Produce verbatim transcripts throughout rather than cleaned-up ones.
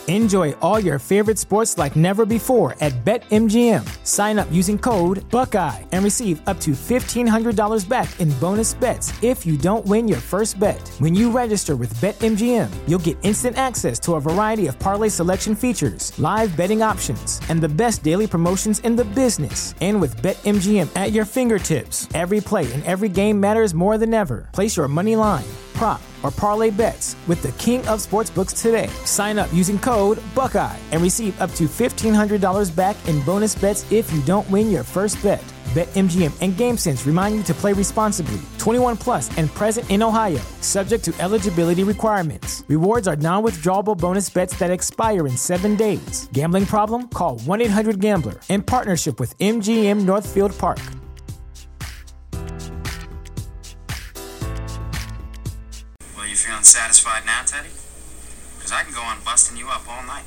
Enjoy all your favorite sports like never before at BetMGM. Sign up using code Buckeye and receive up to fifteen hundred dollars back in bonus bets if you don't win your first bet. When you register with BetMGM, you'll get instant access to a variety of parlay selection features, live betting options, and the best daily promotions in the business. And with BetMGM at your fingertips, every play and every game matters more than ever. Place your money line, prop, or parlay bets with the king of sportsbooks today. Sign up using code Buckeye and receive up to fifteen hundred dollars back in bonus bets if you don't win your first bet. BetMGM and GameSense remind you to play responsibly. twenty-one plus and present in Ohio, subject to eligibility requirements. Rewards are non-withdrawable bonus bets that expire in seven days. Gambling problem? Call one eight hundred gambler in partnership with M G M Northfield Park. Well, you feeling satisfied now, Teddy? Because I can go on busting you up all night.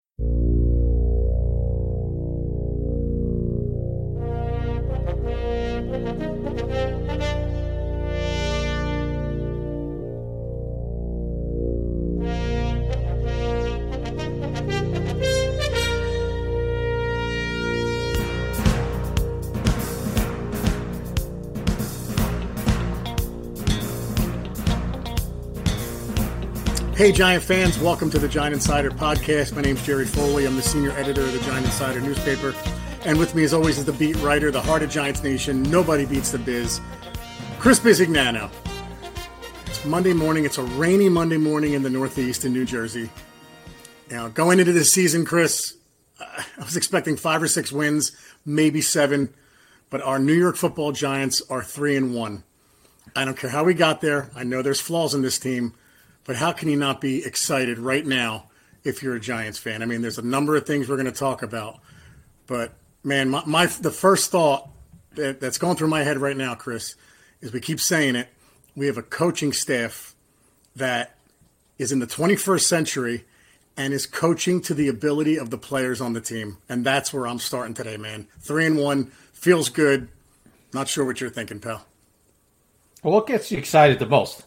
Hey, Giant fans. Welcome to the Giant Insider Podcast. My name's Jerry Foley. I'm the senior editor of the Giant Insider newspaper. And with me, as always, is the beat writer, the heart of Giants Nation. Nobody beats the biz. Chris Bisignano. It's Monday morning. It's a rainy Monday morning in the Northeast in New Jersey. Now, going into this season, Chris, I was expecting five or six wins, maybe seven. But our New York Football Giants are three and one. I don't care how we got there. I know there's flaws in this team. But how can you not be excited right now if you're a Giants fan? I mean, there's a number of things we're going to talk about. But, man, my, my the first thought that, that's going through my head right now, Chris, is we keep saying it. We have a coaching staff that is in the twenty-first century and is coaching to the ability of the players on the team. And that's where I'm starting today, man. Three and one, feels good. Not sure what you're thinking, pal. Well, what gets you excited the most?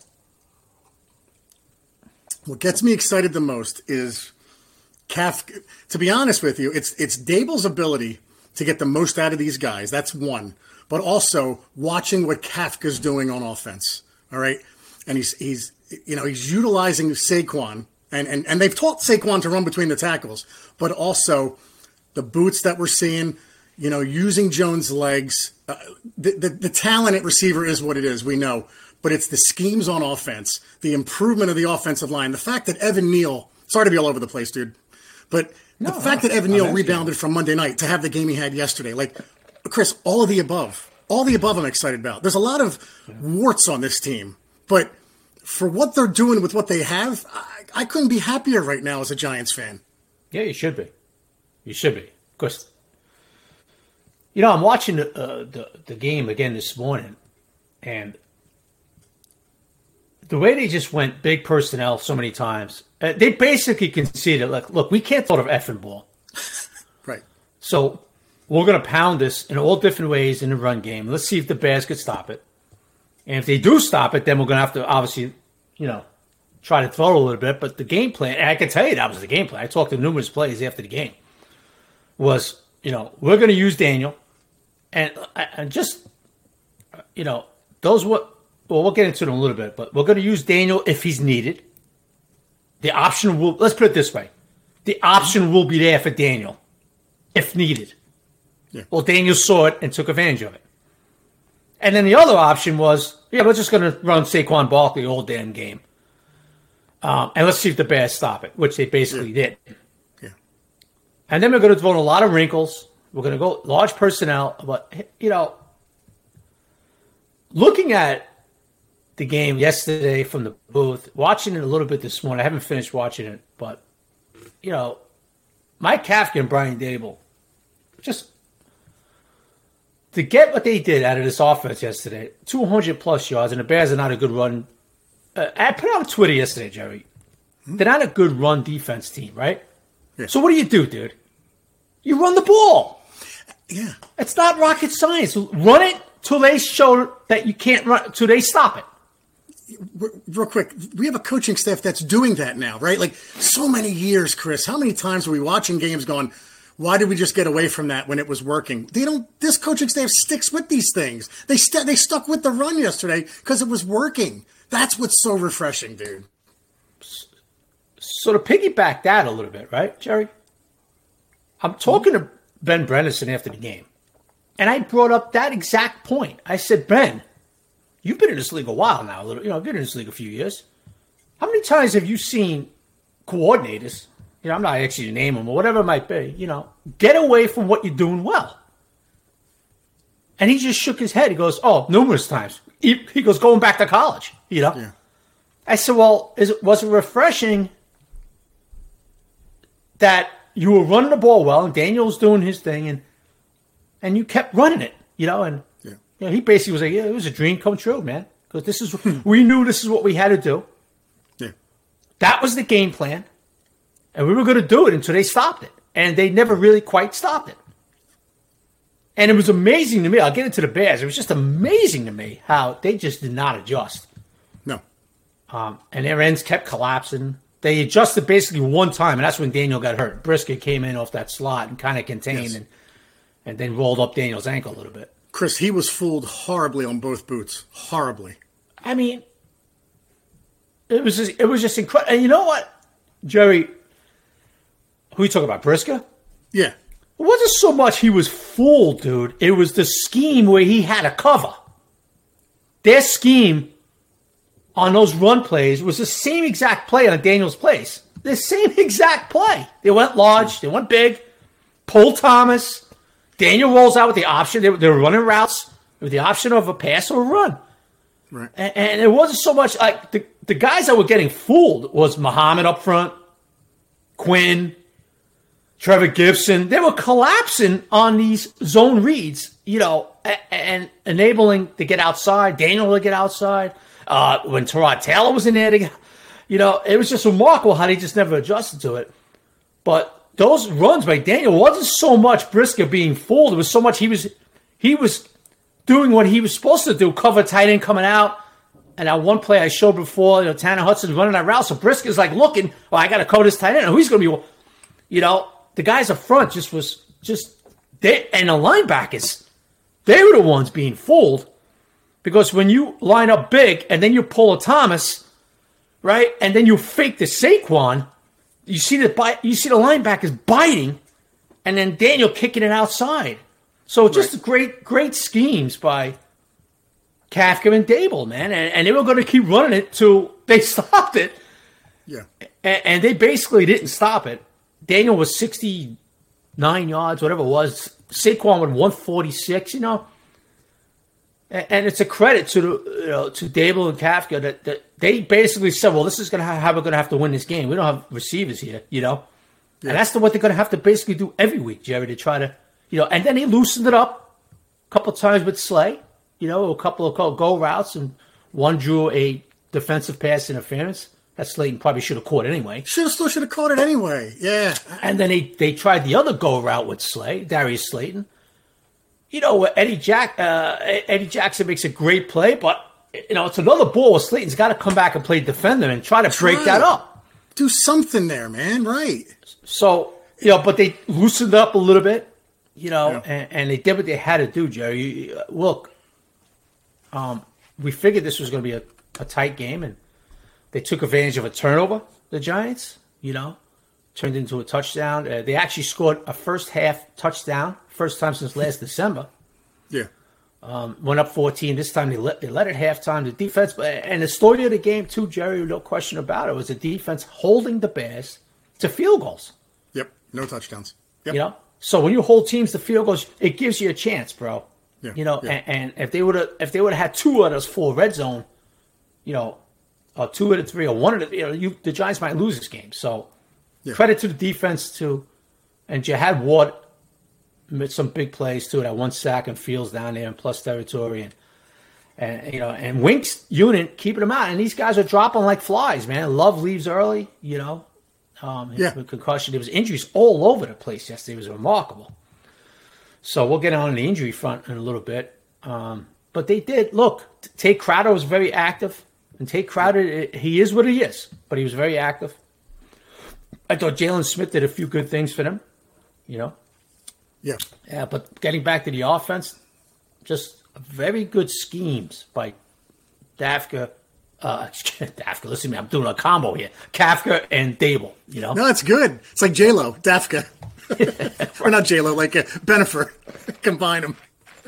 What gets me excited the most is Kafka. To be honest with you, it's it's Daboll's ability to get the most out of these guys. That's one. But also watching what Kafka's doing on offense. All right. And he's he's you know, he's utilizing Saquon and, and, and they've taught Saquon to run between the tackles, but also the boots that we're seeing, you know, using Jones' legs. Uh, the, the the talent at receiver is what it is, we know. But it's the schemes on offense, the improvement of the offensive line, the fact that Evan Neal, sorry to be all over the place, dude, but no, the fact no, that Evan Neal rebounded from Monday night to have the game he had yesterday, like, Chris, all of the above, all the above I'm excited about. There's a lot of warts on this team, but for what they're doing with what they have, I, I couldn't be happier right now as a Giants fan. Yeah, you should be. You should be. Of course. You know, I'm watching uh, the, the game again this morning, and the way they just went big personnel so many times, uh, they basically conceded, like, look, we can't throw the effing ball. Right. So we're going to pound this in all different ways in the run game. Let's see if the Bears could stop it. And if they do stop it, then we're going to have to obviously, you know, try to throw it a little bit. But the game plan, and I can tell you that was the game plan. I talked to numerous players after the game, was, you know, we're going to use Daniel. And, and just, you know, those what. Well, we'll get into it in a little bit, but we're going to use Daniel if he's needed. The option will, let's put it this way. The option will be there for Daniel if needed. Yeah. Well, Daniel saw it and took advantage of it. And then the other option was, yeah, we're just going to run Saquon Barkley all damn game. Um, and let's see if the Bears stop it, which they basically yeah. did. Yeah. And then we're going to throw in a lot of wrinkles. We're going to go large personnel. But, you know, looking at the game yesterday from the booth, watching it a little bit this morning. I haven't finished watching it, but, you know, Mike Kafka and Brian Daboll, just to get what they did out of this offense yesterday, two hundred plus yards, and the Bears are not a good run. Uh, I put it on Twitter yesterday, Jerry. Hmm? They're not a good run defense team, right? Yeah. So what do you do, dude? You run the ball. Yeah. It's not rocket science. Run it till they show that you can't run, till they stop it. real quick, we have a coaching staff that's doing that now, right? Like so many years, Chris. How many times are we watching games going, why did we just get away from that when it was working? They don't. This coaching staff sticks with these things. They st- they stuck with the run yesterday because it was working. That's what's so refreshing, dude. So to piggyback that a little bit, right, Jerry? I'm talking to Ben Bredesen after the game, and I brought up that exact point. I said, Ben, you've been in this league a while now. A little, you know, I've been in this league a few years. How many times have you seen coordinators? You know, I'm not actually going to name them or whatever it might be, you know, get away from what you're doing well. And he just shook his head. He goes, oh, numerous times. He, he goes, going back to college, you know. Yeah. I said, well, is it, was it refreshing that you were running the ball well and Daniel was doing his thing and and you kept running it, you know? And yeah. you know, he basically was like, yeah, it was a dream come true, man. Because this is, we knew this is what we had to do. Yeah. That was the game plan. And we were going to do it until they stopped it. And they never really quite stopped it. And it was amazing to me. I'll get into the Bears. It was just amazing to me how they just did not adjust. No. Um, and their ends kept collapsing. They adjusted basically one time, and that's when Daniel got hurt. Brisket came in off that slot and kind of contained Yes. and, and then rolled up Daniel's ankle a little bit. Chris, he was fooled horribly on both boots. Horribly. I mean, it was just, it was just incredible. And you know what, Jerry? Who you talking about, Brisket? Yeah. It wasn't so much he was fooled, dude. It was the scheme where he had a cover. Their scheme on those run plays was the same exact play on Daniel's plays. The same exact play. They went large. They went big. Pulled Thomas. Daniel rolls out with the option. They were, they were running routes with the option of a pass or a run. Right. And, and it wasn't so much like the, the guys that were getting fooled was Muhammad up front, Quinn, Trevor Gibson. They were collapsing on these zone reads, you know, and, and enabling to get outside, Daniel to get outside. Uh, when Tyrod Taylor was in there, to, you know, it was just remarkable how they just never adjusted to it. But those runs by Daniel wasn't so much Brisket being fooled. It was so much he was he was doing what he was supposed to do, cover tight end coming out. And that one play I showed before, you know, Tanner Hudson's running that route. So Brisket's like looking, well, I got to cover this tight end. And who's going to be, you know, the guys up front just was just, they, and the linebackers, they were the ones being fooled. Because when you line up big and then you pull a Thomas, right, and then you fake the Saquon, you see the you see the linebackers biting, and then Daniel kicking it outside. So just right. great, great schemes by Kafka and Dable, man, and, and they were going to keep running it till they stopped it. Yeah, and, and they basically didn't stop it. Daniel was sixty-nine yards, whatever it was. Saquon with one forty-six, you know. And it's a credit to the, you know, to Dable and Kafka that, that they basically said, well, this is going to how we're going to have to win this game. We don't have receivers here, you know. Yeah. And that's the, what they're going to have to basically do every week, Jerry, to try to, you know. And then he loosened it up a couple of times with Slay, you know, a couple of go routes, and one drew a defensive pass interference that Slayton probably should have caught anyway. Should have still should have caught it anyway, yeah. And then they, they tried the other go route with Slay, Darius Slayton. You know, Eddie Jack, uh, Eddie Jackson makes a great play, but, you know, it's another ball where Slayton's got to come back and play defender and try to break right. that up. Do something there, man, right. So, you know, but they loosened up a little bit, you know, yeah. and, and they did what they had to do, Jerry. Look, um, we figured this was going to be a, a tight game, and they took advantage of a turnover, the Giants, you know, turned into a touchdown. Uh, they actually scored a first half touchdown. First time since last December. Yeah. Um, went up fourteen. This time they let, they led at halftime. The defense, and the story of the game, too, Jerry, no question about it, was the defense holding the Bears to field goals. Yep. No touchdowns. Yep. You know? So when you hold teams to field goals, it gives you a chance, bro. Yeah. You know, yeah. and, and if they would have if they would have had two of those four red zone, you know, or two of the three, or one of the, you know, you, the Giants might lose this game. So yeah. credit to the defense, too. And you had Ward made some big plays too. That one sack and Fields down there in plus territory, and and you know, and Wink's unit keeping them out. And these guys are dropping like flies, man. Love leaves early, you know. Um, yeah, with concussion. There was injuries all over the place yesterday. It was remarkable. So we'll get on the injury front in a little bit. Um, but they did look. Tate Crowder was very active. And Tate Crowder, he is what he is, but he was very active. I thought Jalen Smith did a few good things for them, you know. Yeah. Yeah, but getting back to the offense, just very good schemes by Dafka. Uh, Dafka, listen to me, I'm doing a combo here. Kafka and Dable, you know. No, it's good. It's like J-Lo, Dafka. Or not J-Lo, like uh, Benifer. Combine them.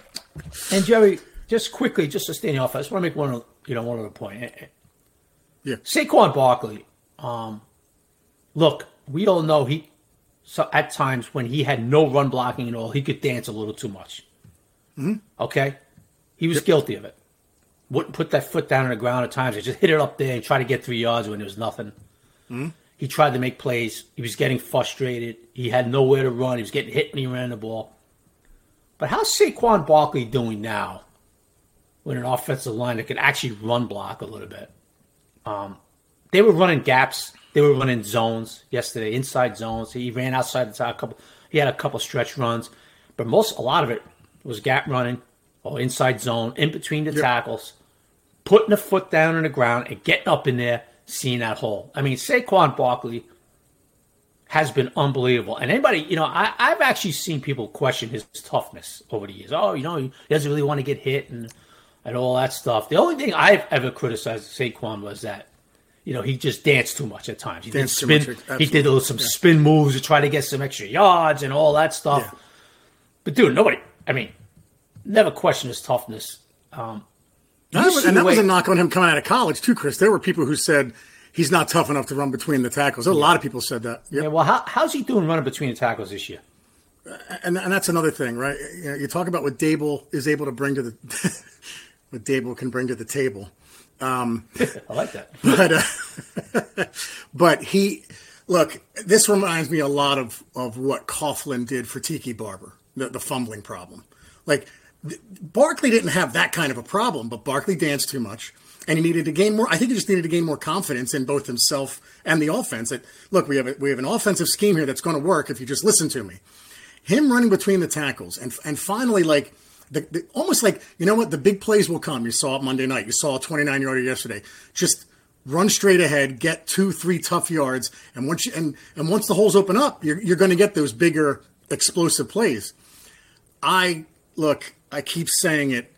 And Jerry, just quickly, just to stay in the offense, I just want to make one, you know, one other point. Yeah. Saquon Barkley, um, look, we all know he, so at times when he had no run blocking at all, he could dance a little too much. Mm-hmm. Okay? He was Yep. guilty of it. Wouldn't put that foot down on the ground at times. He just hit it up there and try to get three yards when there was nothing. Mm-hmm. He tried to make plays. He was getting frustrated. He had nowhere to run. He was getting hit when he ran the ball. But how's Saquon Barkley doing now with an offensive line that could actually run block a little bit? Um, they were running gaps. They were running zones yesterday, inside zones. He ran outside the top. Couple, he had a couple stretch runs, but most, a lot of it was gap running or inside zone, in between the Yep. tackles, putting a foot down on the ground and getting up in there, seeing that hole. I mean, Saquon Barkley has been unbelievable. And anybody, you know, I, I've actually seen people question his toughness over the years. Oh, you know, he doesn't really want to get hit and and all that stuff. The only thing I've ever criticized Saquon was that, you know, he just danced too much at times. He Danced too did much, spin. absolutely. He did a little, some Yeah. spin moves to try to get some extra yards and all that stuff. Yeah. But dude, nobody. I mean, never questioned his toughness. Um, That you was, see and the that was way- a knock on him coming out of college, too, Chris. There were people who said he's not tough enough to run between the tackles. A lot of people said that. Yep. Yeah. Well, how, how's he doing running between the tackles this year? And, and that's another thing, right? You know, you talk about what Dable is able to bring to the what Dable can bring to the table. Um, I like that. but uh, but he look. This reminds me a lot of of what Coughlin did for Tiki Barber, the, the fumbling problem. Like th- Barkley didn't have that kind of a problem, but Barkley danced too much, and he needed to gain more. I think he just needed to gain more confidence in both himself and the offense. That look, we have a, we have an offensive scheme here that's going to work if you just listen to me. Him running between the tackles and and finally like. The, the, almost like, you know what, the big plays will come. You saw it Monday night. You saw a twenty-nine yarder yesterday. Just run straight ahead, get two, three tough yards, and once you, and, and once the holes open up, you're, you're going to get those bigger explosive plays. I look, I keep saying it.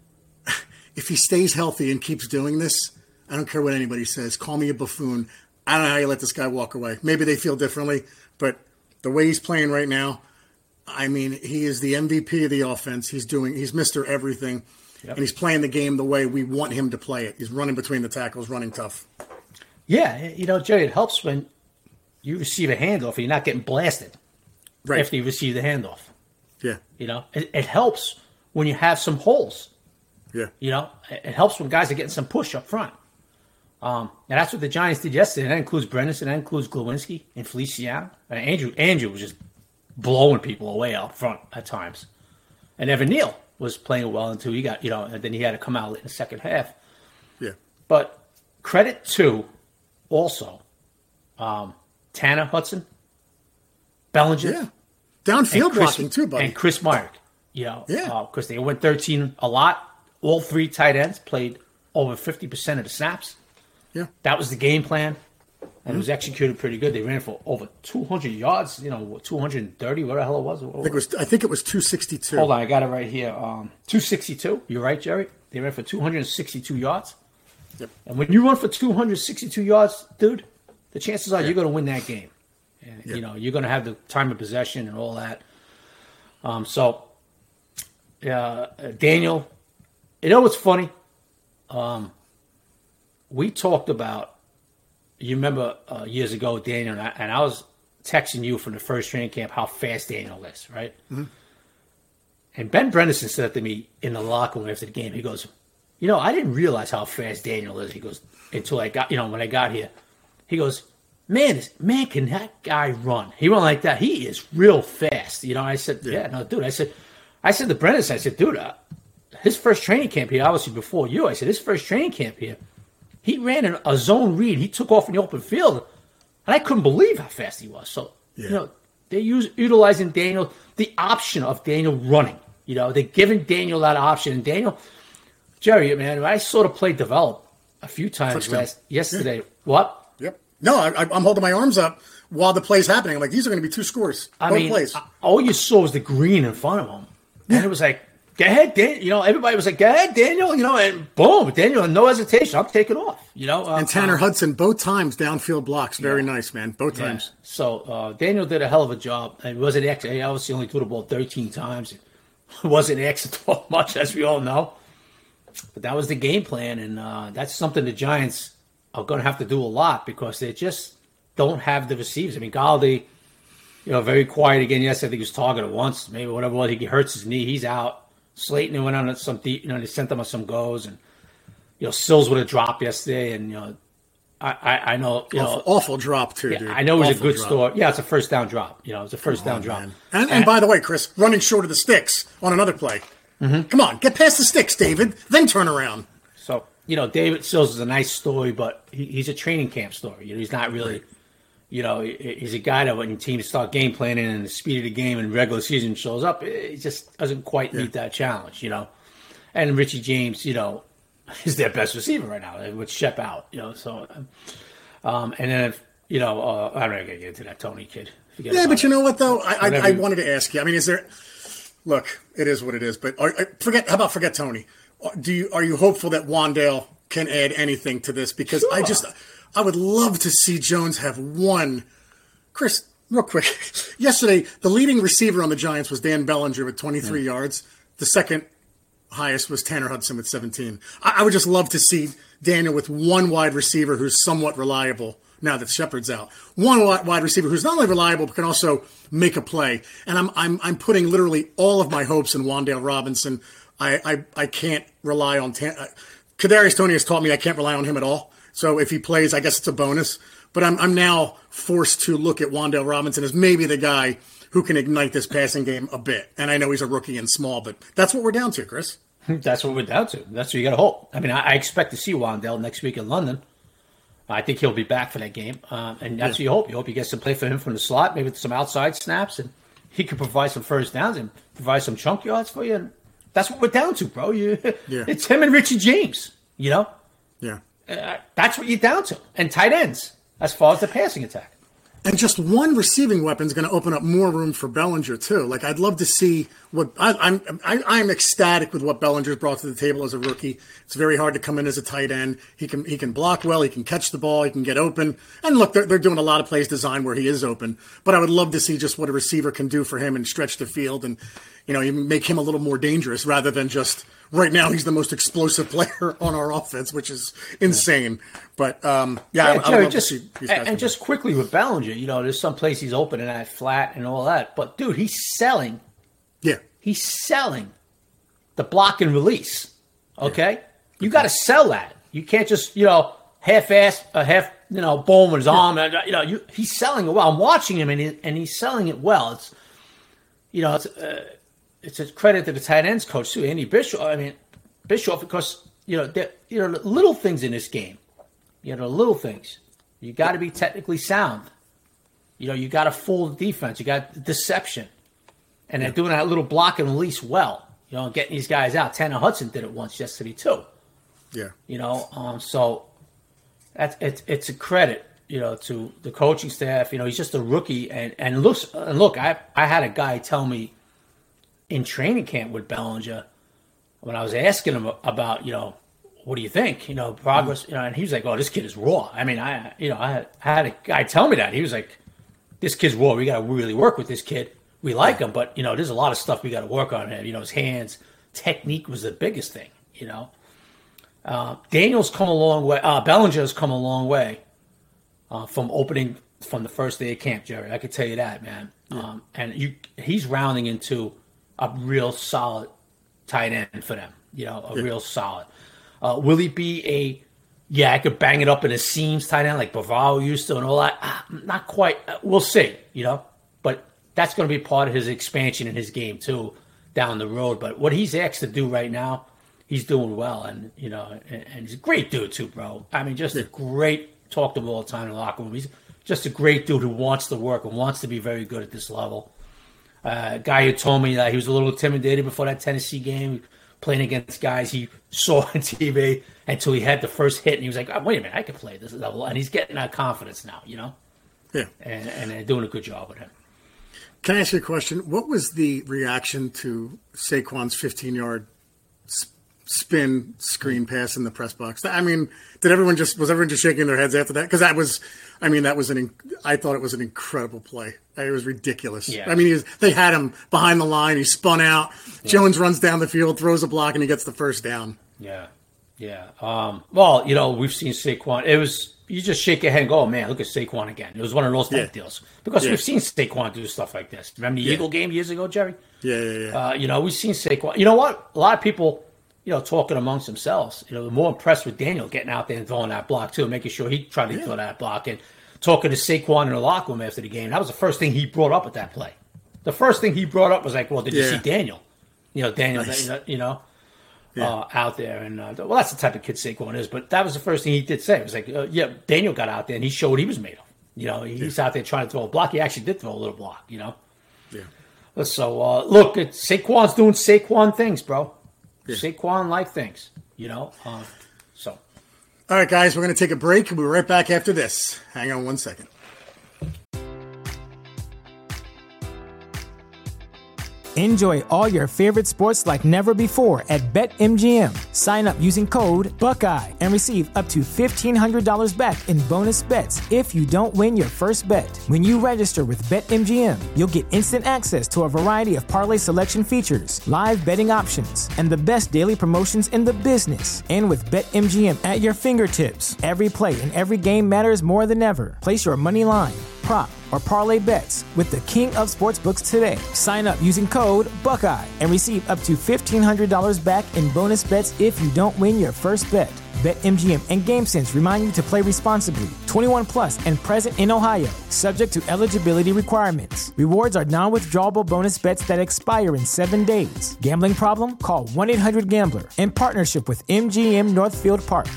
If he stays healthy and keeps doing this, I don't care what anybody says. Call me a buffoon. I don't know how you let this guy walk away. Maybe they feel differently, but the way he's playing right now, I mean, he is the M V P of the offense. He's doing, he's Mister Everything, yep. And he's playing the game the way we want him to play it. He's running between the tackles, running tough. Yeah, you know, Jerry, it helps when you receive a handoff and you're not getting blasted Right. after you receive the handoff. Yeah. You know, it, it helps when you have some holes. Yeah. You know, it, it helps when guys are getting some push up front. Um, and that's what the Giants did yesterday. That includes Brennan, that includes Glowinski and Feliciano. And Andrew, Andrew was just blowing people away out front at times. And Evan Neal was playing well until he got, you know, and then he had to come out in the second half. Yeah. But credit to also um, Tanner Hudson, Bellinger. Yeah. Downfield Chris, blocking too, buddy. And Chris Myrick. You know, Yeah. because uh, they went thirteen a lot. All three tight ends played over fifty percent of the snaps. Yeah. That was the game plan. And it was executed pretty good. They ran for over two hundred yards, you know, two hundred thirty, what the hell it was. I think it was, I think it was two sixty-two. Hold on, I got it right here. Um, two sixty-two. You're right, Jerry. They ran for two hundred sixty-two yards. Yep. And when you run for two hundred sixty-two yards, dude, the chances are Yeah. you're going to win that game. And, Yep. you know, you're going to have the time of possession and all that. Um, so, uh, Daniel, you know what's funny? Um, we talked about, you remember uh, years ago, Daniel, and I, and I was texting you from the first training camp how fast Daniel is, right? Mm-hmm. And Ben Bredesen said to me in the locker room after the game, he goes, you know, I didn't realize how fast Daniel is. He goes, until I got, you know, when I got here. He goes, man, this, man, can that guy run? He run like that. He is real fast. You know, I said, yeah, yeah no, dude. I said, I said to Bredesen, I said, dude, uh, his first training camp here, obviously before you, I said, his first training camp here, he ran in a zone read. He took off in the open field, and I couldn't believe how fast he was. So, yeah. you know, they're use, utilizing Daniel, the option of Daniel running. You know, they're giving Daniel that option. And Daniel, Jerry, man, when I saw the play develop, a few times Touchdown. last yesterday. Yeah. What? Yep. No, I, I'm holding my arms up while the play's happening. I'm like, these are going to be two scores. I Both mean, plays. all you saw was the green in front of him. And it was like, go ahead, Dan. You know, everybody was like, go ahead, Daniel. You know, and boom, Daniel, no hesitation. I'm taking off. You know, uh, and Tanner uh, Hudson, both times downfield blocks. Very yeah. nice, man. Both yeah. times. So uh, Daniel did a hell of a job. And it wasn't X. He obviously only threw the ball thirteen times. It wasn't X to throw much, as we all know. But that was the game plan. And uh, that's something the Giants are going to have to do a lot because they just don't have the receivers. I mean, Galladay, you know, very quiet again. Yes, I think he was targeted once, maybe whatever. Well, he hurts his knee. He's out. Slayton went on some deep, you know, they sent him on some goes, and you know, Sills would have dropped yesterday, and you know, I, I, I know, you awful, know, awful drop too, yeah, dude. I know it was awful a good drop. store. Yeah, it's a first down drop. You know, it's a first Come down on, drop. And, and, and by the way, Chris, running short of the sticks on another play. Mm-hmm. Come on, get past the sticks, David. Then turn around. So you know, David Sills is a nice story, but he, he's a training camp story. You know, he's not really. You know, he's a guy that when teams start game planning and the speed of the game and regular season shows up, it just doesn't quite meet yeah. that challenge, you know. And Richie James, you know, is their best receiver right now with Shep out, you know. So, um, and then, if, you know, uh, I'm not going to get into that Tony kid. Forget yeah, but it. you know what, though? I, I, I you, wanted to ask you. I mean, is there – look, it is what it is. But are, forget. How about forget Tony? Do you Are you hopeful that Wan'Dale can add anything to this? Because sure. I just – I would love to see Jones have one. Chris, real quick. Yesterday, the leading receiver on the Giants was Dan Bellinger with twenty-three mm. yards. The second highest was Tanner Hudson with seventeen. I, I would just love to see Daniel with one wide receiver who's somewhat reliable now that Shepard's out. One wide receiver who's not only reliable but can also make a play. And I'm I'm I'm putting literally all of my hopes in Wan'Dale Robinson. I I, I can't rely on Tan- – Kadarius Toney has taught me I can't rely on him at all. So if he plays, I guess it's a bonus. But I'm I'm now forced to look at Wan'Dale Robinson as maybe the guy who can ignite this passing game a bit. And I know he's a rookie and small, but that's what we're down to, Chris. That's what we're down to. That's what you got to hope. I mean, I, I expect to see Wan'Dale next week in London. I think he'll be back for that game. Um, and that's yeah. what you hope. You hope he gets to play for him from the slot, maybe with some outside snaps, and he can provide some first downs and provide some chunk yards for you. And that's what we're down to, bro. You, yeah. It's him and Richie James, you know? Yeah. Uh, that's what you're down to. And tight ends, as far as the passing attack. And just one receiving weapon is going to open up more room for Bellinger, too. Like, I'd love to see what I, I'm I, I'm ecstatic with what Bellinger's brought to the table as a rookie. It's very hard to come in as a tight end. He can he can block well. He can catch the ball. He can get open. And look, they're, they're doing a lot of plays designed where he is open. But I would love to see just what a receiver can do for him and stretch the field and, you know, make him a little more dangerous rather than just right now he's the most explosive player on our offense, which is insane. But, um, yeah, yeah I, Jerry, I just, to see these guys. And, and just quickly with Bellinger, you know, there's some place he's open and that flat and all that. But, dude, he's selling. Yeah. He's selling the block and release, okay? Yeah. You got to sell that. You can't just, you know, half-ass, uh, half, you know, boom with his arm. You know, you, he's selling it well. I'm watching him, and, he, and he's selling it well. It's, you know, it's uh, it's a credit to the tight ends coach, too, Andy Bischoff. I mean, Bischoff, because, you know, there, you know, little things in this game. You know, little things. You got to be technically sound. You know, you got to fool the defense. You got deception. And they're doing that little block and release well. You know, getting these guys out. Tanner Hudson did it once yesterday, too. Yeah. You know, um, so that's it's it's a credit, you know, to the coaching staff. You know, he's just a rookie. And, and, looks, and look, I, I had a guy tell me in training camp with Bellinger when I was asking him about, you know, what do you think? You know, progress. Mm-hmm. You know, and he was like, "Oh, this kid is raw." I mean, I, you know, I had, I had a guy tell me that. He was like, "This kid's raw. We got to really work with this kid. We like him, but you know, there's a lot of stuff we got to work on him. You know, his hands, technique was the biggest thing. You know, uh, Daniel's come a long way. Uh, Bellinger's come a long way uh, from opening from the first day of camp, Jerry. I can tell you that, man. Yeah. Um, and you, he's rounding into a real solid tight end for them. You know, a yeah. real solid. Uh, will he be a, yeah, I could bang it up in his seams tight end like Bavaro used to and all that? Ah, not quite. Uh, we'll see, you know. But that's going to be part of his expansion in his game, too, down the road. But what he's asked to do right now, he's doing well. And, you know, and, and he's a great dude, too, bro. I mean, just a great, talk to him all the time in the locker room. He's just a great dude who wants to work and wants to be very good at this level. Uh, a guy who told me that he was a little intimidated before that Tennessee game. He playing against guys he saw on T V until he had the first hit, and he was like, oh, wait a minute, I can play this level. And he's getting that confidence now, you know? Yeah. And, and they're doing a good job with him. Can I ask you a question? What was the reaction to Saquon's fifteen-yard spin screen pass in the press box? I mean, did everyone just was everyone just shaking their heads after that? Because that was, I mean, that was an. I thought it was an incredible play. It was ridiculous. Yeah. I mean, he was, they had him behind the line. He spun out. Yeah. Jones runs down the field, throws a block, and he gets the first down. Yeah, yeah. Um, well, you know, we've seen Saquon. It was you just shake your head and go, oh, man, look at Saquon again. It was one of those type yeah. deals because yeah. we've seen Saquon do stuff like this. Remember the yeah. Eagle game years ago, Jerry? Yeah, yeah, yeah. Uh, you know, we've seen Saquon. You know what? A lot of people. You know, talking amongst themselves, you know, they're more impressed with Daniel getting out there and throwing that block too, making sure he tried to yeah. throw that block, and talking to Saquon in the locker room after the game. That was the first thing he brought up at that play. The first thing he brought up was like, "Well, did yeah. you see Daniel? You know, Daniel, nice. you know, yeah. uh, out there." And uh, well, that's the type of kid Saquon is. But that was the first thing he did say. It was like, uh, "Yeah, Daniel got out there and he showed what he was made of. You know, he's yeah. out there trying to throw a block. He actually did throw a little block. You know." Yeah. So uh, look, it's, Saquon's doing Saquon things, bro. Yeah. Saquon like things, you know. Uh, so, all right, guys, we're going to take a break. We'll be right back after this. Hang on one second. Enjoy all your favorite sports like never before at BetMGM. Sign up using code Buckeye and receive up to fifteen hundred dollars back in bonus bets if you don't win your first bet. When you register with BetMGM, you'll get instant access to a variety of parlay selection features, live betting options, and the best daily promotions in the business. And with BetMGM at your fingertips, every play and every game matters more than ever. Place your money line, prop, or parlay bets with the king of sportsbooks today. Sign up using code Buckeye and receive up to fifteen hundred dollars back in bonus bets if you don't win your first bet. BetMGM and GameSense remind you to play responsibly. twenty-one plus and present in Ohio, subject to eligibility requirements. Rewards are non-withdrawable bonus bets that expire in seven days. Gambling problem? Call one eight hundred gambler in partnership with M G M Northfield Park.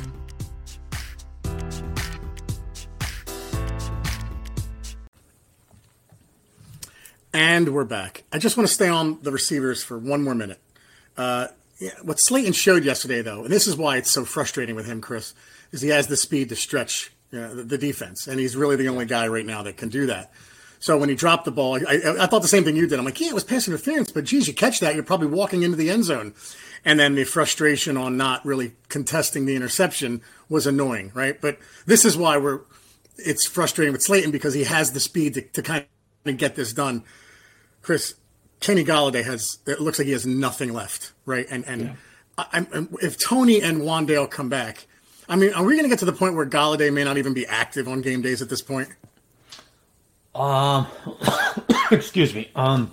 And we're back. I just want to stay on the receivers for one more minute. Uh, yeah, what Slayton showed yesterday, though, and this is why it's so frustrating with him, Chris, is he has the speed to stretch you know, the, the defense, and he's really the only guy right now that can do that. So when he dropped the ball, I, I, I thought the same thing you did. I'm like, yeah, it was pass interference, but geez, you catch that, you're probably walking into the end zone. And then the frustration on not really contesting the interception was annoying, right? But this is why we're it's frustrating with Slayton because he has the speed to, to kind of get this done. Chris, Kenny Golladay has, it looks like he has nothing left, right? And and yeah. I, I, if Tony and Wan'Dale come back, I mean, are we going to get to the point where Golladay may not even be active on game days at this point? Um, excuse me. Um,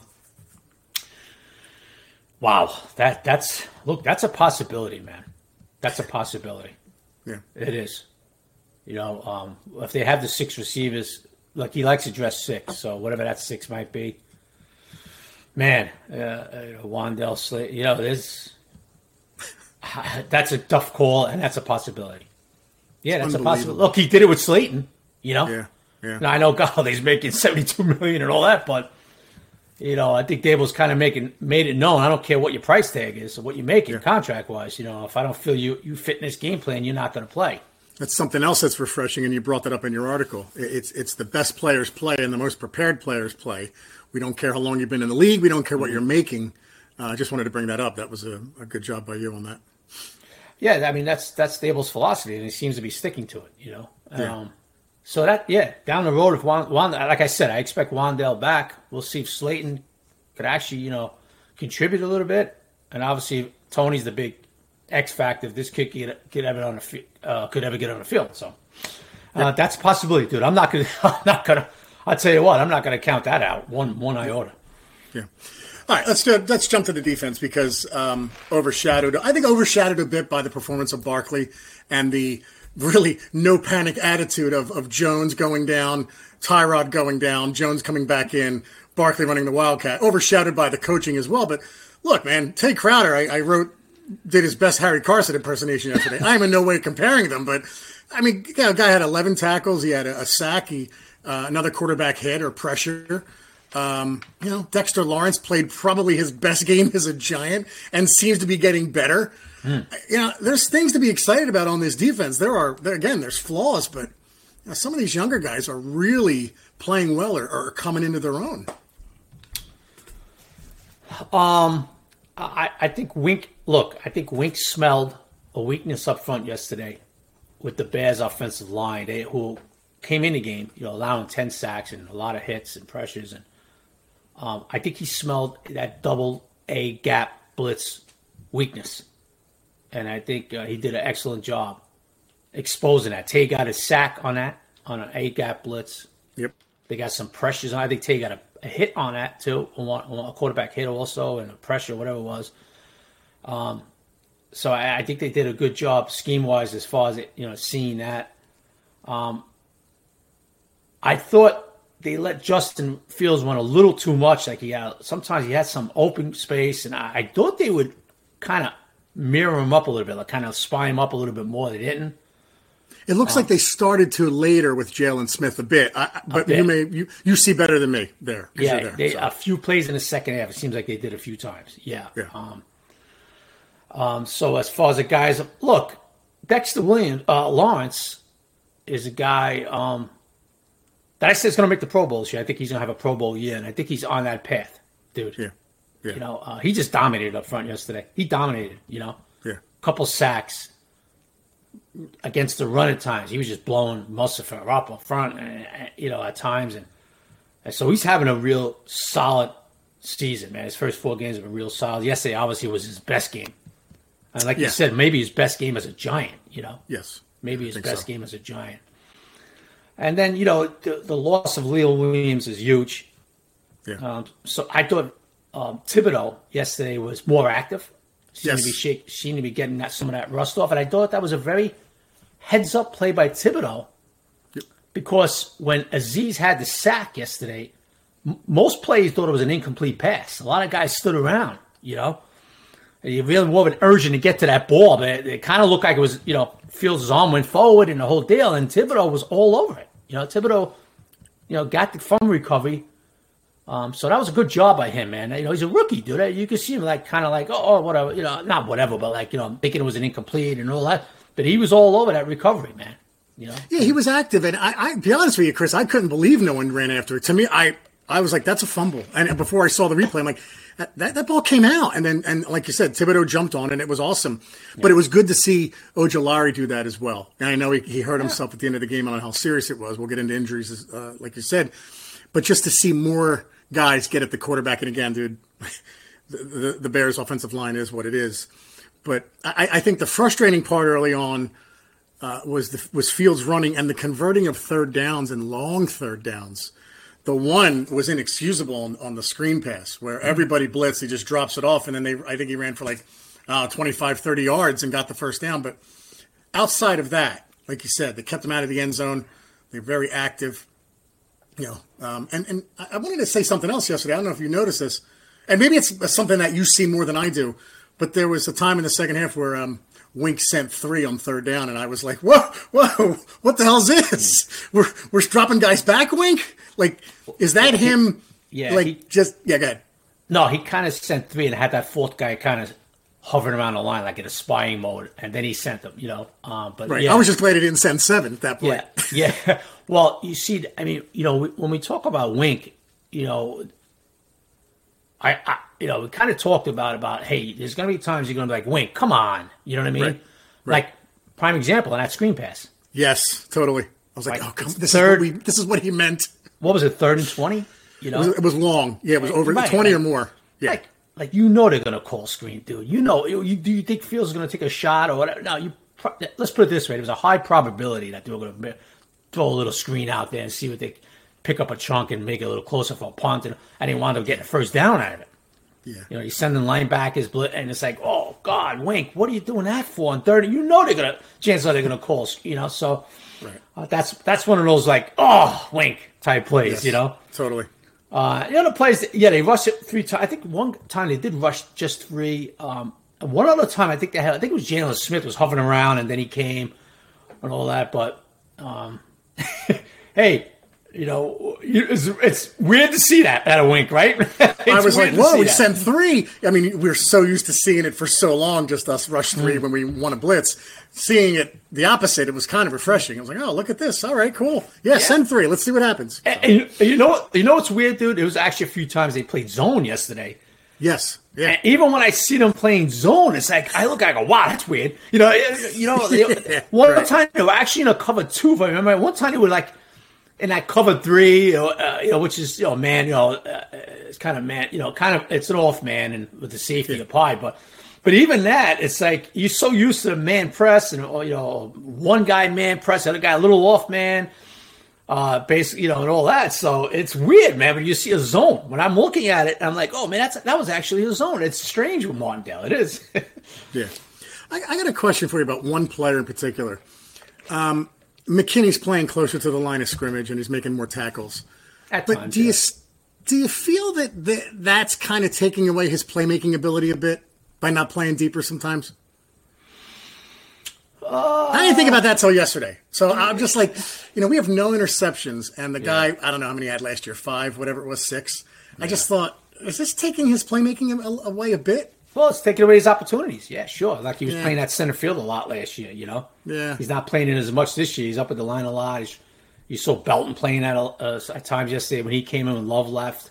wow, that that's look, that's a possibility, man. That's a possibility. Yeah, it is. You know, um, if they have the six receivers, like he likes to dress six, so whatever that six might be. Man, uh, uh, Wan'Dale Slate, you know, there's that's a tough call, and that's a possibility. Yeah, that's a possibility. Look, he did it with Slayton, you know. Yeah, yeah. Now I know Galladay's making seventy-two million and all that, but you know, I think Dable's kind of making made it known. I don't care what your price tag is or what you make it yeah. contract wise. You know, if I don't feel you you fit in this game plan, you're not going to play. That's something else that's refreshing, and you brought that up in your article. It's it's the best players play and the most prepared players play. We don't care how long you've been in the league. We don't care what you're making. Uh, I just wanted to bring that up. That was a, a good job by you on that. Yeah, I mean, that's that's Dable's philosophy, and he seems to be sticking to it, you know. Yeah. Um, so, that yeah, down the road, if Wand, Wand, like I said, I expect Wan'Dale back. We'll see if Slayton could actually, you know, contribute a little bit. And obviously, Tony's the big X factor if this kid could, could, ever, on the, uh, could ever get on the field. So, uh, yeah. that's a possibility, dude. I'm not going to – I'm not going to – I'll tell you what, I'm not going to count that out, one one iota. Yeah. All right, let's do, let's jump to the defense because um, overshadowed, I think overshadowed a bit by the performance of Barkley and the really no panic attitude of, of Jones going down, Tyrod going down, Jones coming back in, Barkley running the Wildcat, overshadowed by the coaching as well. But look, man, Tay Crowder, I, I wrote, did his best Harry Carson impersonation yesterday. I'm in no way comparing them, but I mean, you know, guy had eleven tackles, he had a, a sack, he. Uh, another quarterback hit or pressure. Um, you know, Dexter Lawrence played probably his best game as a Giant and seems to be getting better. Mm. You know, there's things to be excited about on this defense. There are, there, again, there's flaws, but you know, some of these younger guys are really playing well or, or coming into their own. Um, I, I think Wink, look, I think Wink smelled a weakness up front yesterday with the Bears offensive line, they, who came in the game, you know, allowing ten sacks and a lot of hits and pressures. And um, I think he smelled that double A gap blitz weakness. And I think uh, he did an excellent job exposing that. Tay got a sack on that, on an A gap blitz. Yep. They got some pressures on. I think Tay got a, a hit on that too, a quarterback hit also, and a pressure, whatever it was. Um, so I, I think they did a good job scheme wise as far as it, you know, seeing that. Um, I thought they let Justin Fields run a little too much. Like he had, sometimes he had some open space, and I, I thought they would kind of mirror him up a little bit, like kind of spy him up a little bit more. They didn't. It looks um, like they started to later with Jalen Smith a bit, I, but a bit. you may you, you see better than me there. Yeah, there, they, so. a few plays in the second half. It seems like they did a few times. Yeah. yeah. Um, um, so as far as the guys, look, Dexter Williams, uh, Lawrence is a guy um, that I said is going to make the Pro Bowl this year. I think he's going to have a Pro Bowl year, and I think he's on that path, dude. Yeah. yeah. You know, uh, he just dominated up front yesterday. He dominated. You know, yeah, couple sacks. Against the run at times, he was just blowing Mustapha up up front, and, you know, at times, and, and so he's having a real solid season, man. His first four games have been real solid. Yesterday, obviously, was his best game, and like yeah. you said, maybe his best game as a Giant. You know, yes, maybe his best so. game as a Giant. And then you know, the, the loss of Leo Williams is huge. Yeah. Um, so I thought um, Thibodeau yesterday was more active. Seemed yes. to be shake, seemed to be getting that some of that rust off, and I thought that was a very heads-up play by Thibodeau, yep. because when Azeez had the sack yesterday, m- most players thought it was an incomplete pass. A lot of guys stood around, you know. And you really more of an urgent to get to that ball, but it, it kind of looked like it was, you know, Fields' arm went forward and the whole deal, and Thibodeau was all over it. You know, Thibodeau, you know, got the fumble recovery. Um, so that was a good job by him, man. You know, he's a rookie, dude. You could see him like kind of like, oh, oh, whatever, you know, not whatever, but like, you know, thinking it was an incomplete and all that. But he was all over that recovery, man. You know? Yeah, he was active. And I, I be honest with you, Chris, I couldn't believe no one ran after it. To me, I, I was like, that's a fumble. And before I saw the replay, I'm like, that, that, that ball came out. And then, and like you said, Thibodeau jumped on and it was awesome. Yeah. But it was good to see Ojulari do that as well. And I know he, he hurt himself at the end of the game on how serious it was. We'll get into injuries, uh, like you said. But just to see more guys get at the quarterback. And again, dude, the, the, the Bears offensive line is what it is. But I, I think the frustrating part early on uh, was the, was Fields running and the converting of third downs and long third downs. The one was inexcusable on, on the screen pass where everybody blitzed. He just drops it off. And then they, I think he ran for like uh, twenty-five, thirty yards and got the first down. But outside of that, like you said, they kept him out of the end zone. They're very active. You know, um, and, and I wanted to say something else yesterday. I don't know if you noticed this. And maybe it's something that you see more than I do. But there was a time in the second half where um, Wink sent three on third down, and I was like, whoa, whoa, what the hell is this? We're we're dropping guys back, Wink? Like, is that well, him? He, yeah. Like, he, just, yeah, go ahead. No, he kind of sent three and had that fourth guy kind of hovering around the line like in a spying mode, and then he sent them, you know. Um, but right. Yeah. I was just glad he didn't send seven at that point. Yeah, yeah. Well, you see, I mean, you know, when we talk about Wink, you know, I, I you know, we kind of talked about, about, hey, there's going to be times you're going to be like, Wink, come on. You know what I mean? Right. Right. Like, prime example on that screen pass. Yes, totally. I was like, like oh, come this third, is what we, this is what he meant. What was it, third and twenty? You know, It was, it was long. Yeah, it was over right, twenty like, or more. Yeah. Like, like, you know they're going to call screen, dude. You know, you, you, do you think Fields is going to take a shot or whatever? No, you. Let's put it this way. There was a high probability that they were going to throw a little screen out there and see what they pick up a chunk and make it a little closer for a punt, and, and he wound up getting a first down out of it. Yeah. You know, he's sending linebackers, and it's like, oh, God, Wink, what are you doing that for on third? You know they're going to, chances are they're going to call, you know, so right. uh, that's that's one of those, like, oh, Wink type plays, yes, you know? Totally. Uh, the other plays, yeah, they rushed it three times. I think one time they did rush just three. Um, one other time, I think they had, I think it was Jalen Smith was hovering around, and then he came and all that, but, um, hey, you know, it's, it's weird to see that at a wink, right? I was like, whoa, we sent three. I mean, we're so used to seeing it for so long, just us rush three mm. when we won a blitz. Seeing it the opposite, it was kind of refreshing. I was like, oh, look at this. All right, cool. Yeah, yeah. send three. Let's see what happens. And, and you know what? You know what's weird, dude? It was actually a few times they played zone yesterday. Yes. Yeah. And even when I see them playing zone, it's like I look, I go, "Wow, that's weird." You know, you know. yeah, one right. time they were actually in a cover two. If I remember, one time they were like in that cover three, you know, uh, you know which is you know, man, you know, uh, it's kind of man, you know, kind of it's an off man and with the safety yeah. applied, but but even that, it's like you're so used to man press and you know, one guy man press, the other guy a little off man. Uh, basically, you know, and all that. So it's weird, man. When you see a zone, when I'm looking at it, I'm like, oh man, that's that was actually a zone. It's strange with Martindale. It is. yeah, I, I got a question for you about one player in particular. Um, McKinney's playing closer to the line of scrimmage and he's making more tackles. At but times, do yeah. you do you feel that the, that's kind of taking away his playmaking ability a bit by not playing deeper sometimes? Uh, I didn't think about that till yesterday. So I'm just like, you know, we have no interceptions, and the yeah. guy, I don't know how many he had last year, five, whatever it was, six. Yeah. I just thought, is this taking his playmaking away a bit? Well, it's taking away his opportunities. Yeah, sure. Like he was yeah. playing that center field a lot last year, you know? Yeah. He's not playing it as much this year. He's up at the line a lot. He's, you saw Belton playing that uh, at times yesterday when he came in and Love left.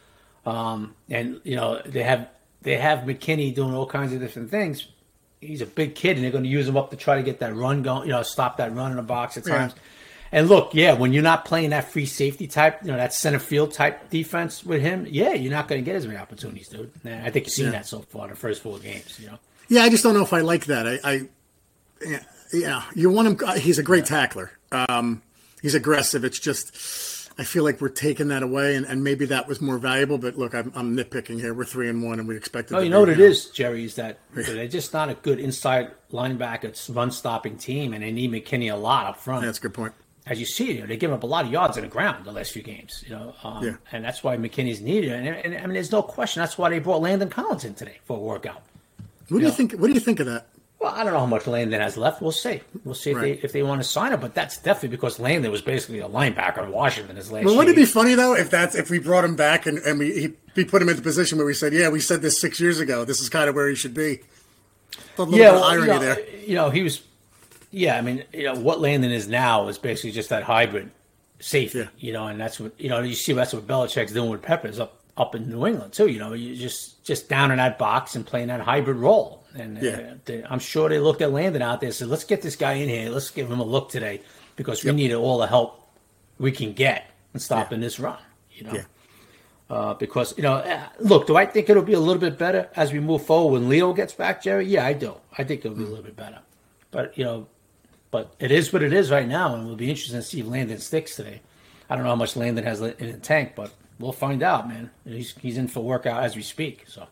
Um, and, you know, they have they have McKinney doing all kinds of different things. He's a big kid, and they're going to use him up to try to get that run going, you know, stop that run in the box at times. Yeah. And look, yeah, when you're not playing that free safety type, you know, that center field type defense with him, yeah, you're not going to get as many opportunities, dude. And I think you've seen yeah. that so far in the first four games, you know. Yeah, I just don't know if I like that. I, I yeah, yeah, you want him. He's a great yeah. tackler. Um, he's aggressive. It's just, I feel like we're taking that away, and, and maybe that was more valuable. But look, I'm, I'm nitpicking here. We're three and one, and we expected. Oh, you know what it is, Jerry, is that they're just not a good inside linebacker, run stopping team, and they need McKinney a lot up front. Yeah, that's a good point. As you see, you know, they give up a lot of yards on the ground the last few games, you know, um, yeah. and that's why McKinney's needed. And, and I mean, there's no question. That's why they brought Landon Collins in today for a workout. What do you, you know? think? What do you think of that? Well, I don't know how much Landon has left. We'll see. We'll see if right. they if they want to sign him. But that's definitely because Landon was basically a linebacker in Washington his last. Well, wouldn't year. it be funny though if that's if we brought him back and, and we he, we put him in the position where we said, yeah, we said this six years ago. This is kind of where he should be. A little yeah, bit of well, irony you know, there. You know, he was. Yeah, I mean, you know what Landon is now is basically just that hybrid safety. Yeah. You know, and that's what you know. You see that's what Belichick's doing with Peppers up up in New England too. You know, you just just down in that box and playing that hybrid role. And yeah. uh, they, I'm sure they looked at Landon out there and said, let's get this guy in here. Let's give him a look today because we yep. need all the help we can get in stopping yeah. this run, you know. Yeah. Uh, because, you know, look, do I think it'll be a little bit better as we move forward when Leo gets back, Jerry? Yeah, I do. I think it'll be mm. a little bit better. But, you know, but it is what it is right now, and it'll be interesting to see if Landon sticks today. I don't know how much Landon has in the tank, but we'll find out, man. He's, he's in for workout as we speak, so.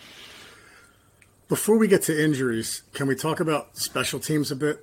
Before we get to injuries, can we talk about special teams a bit?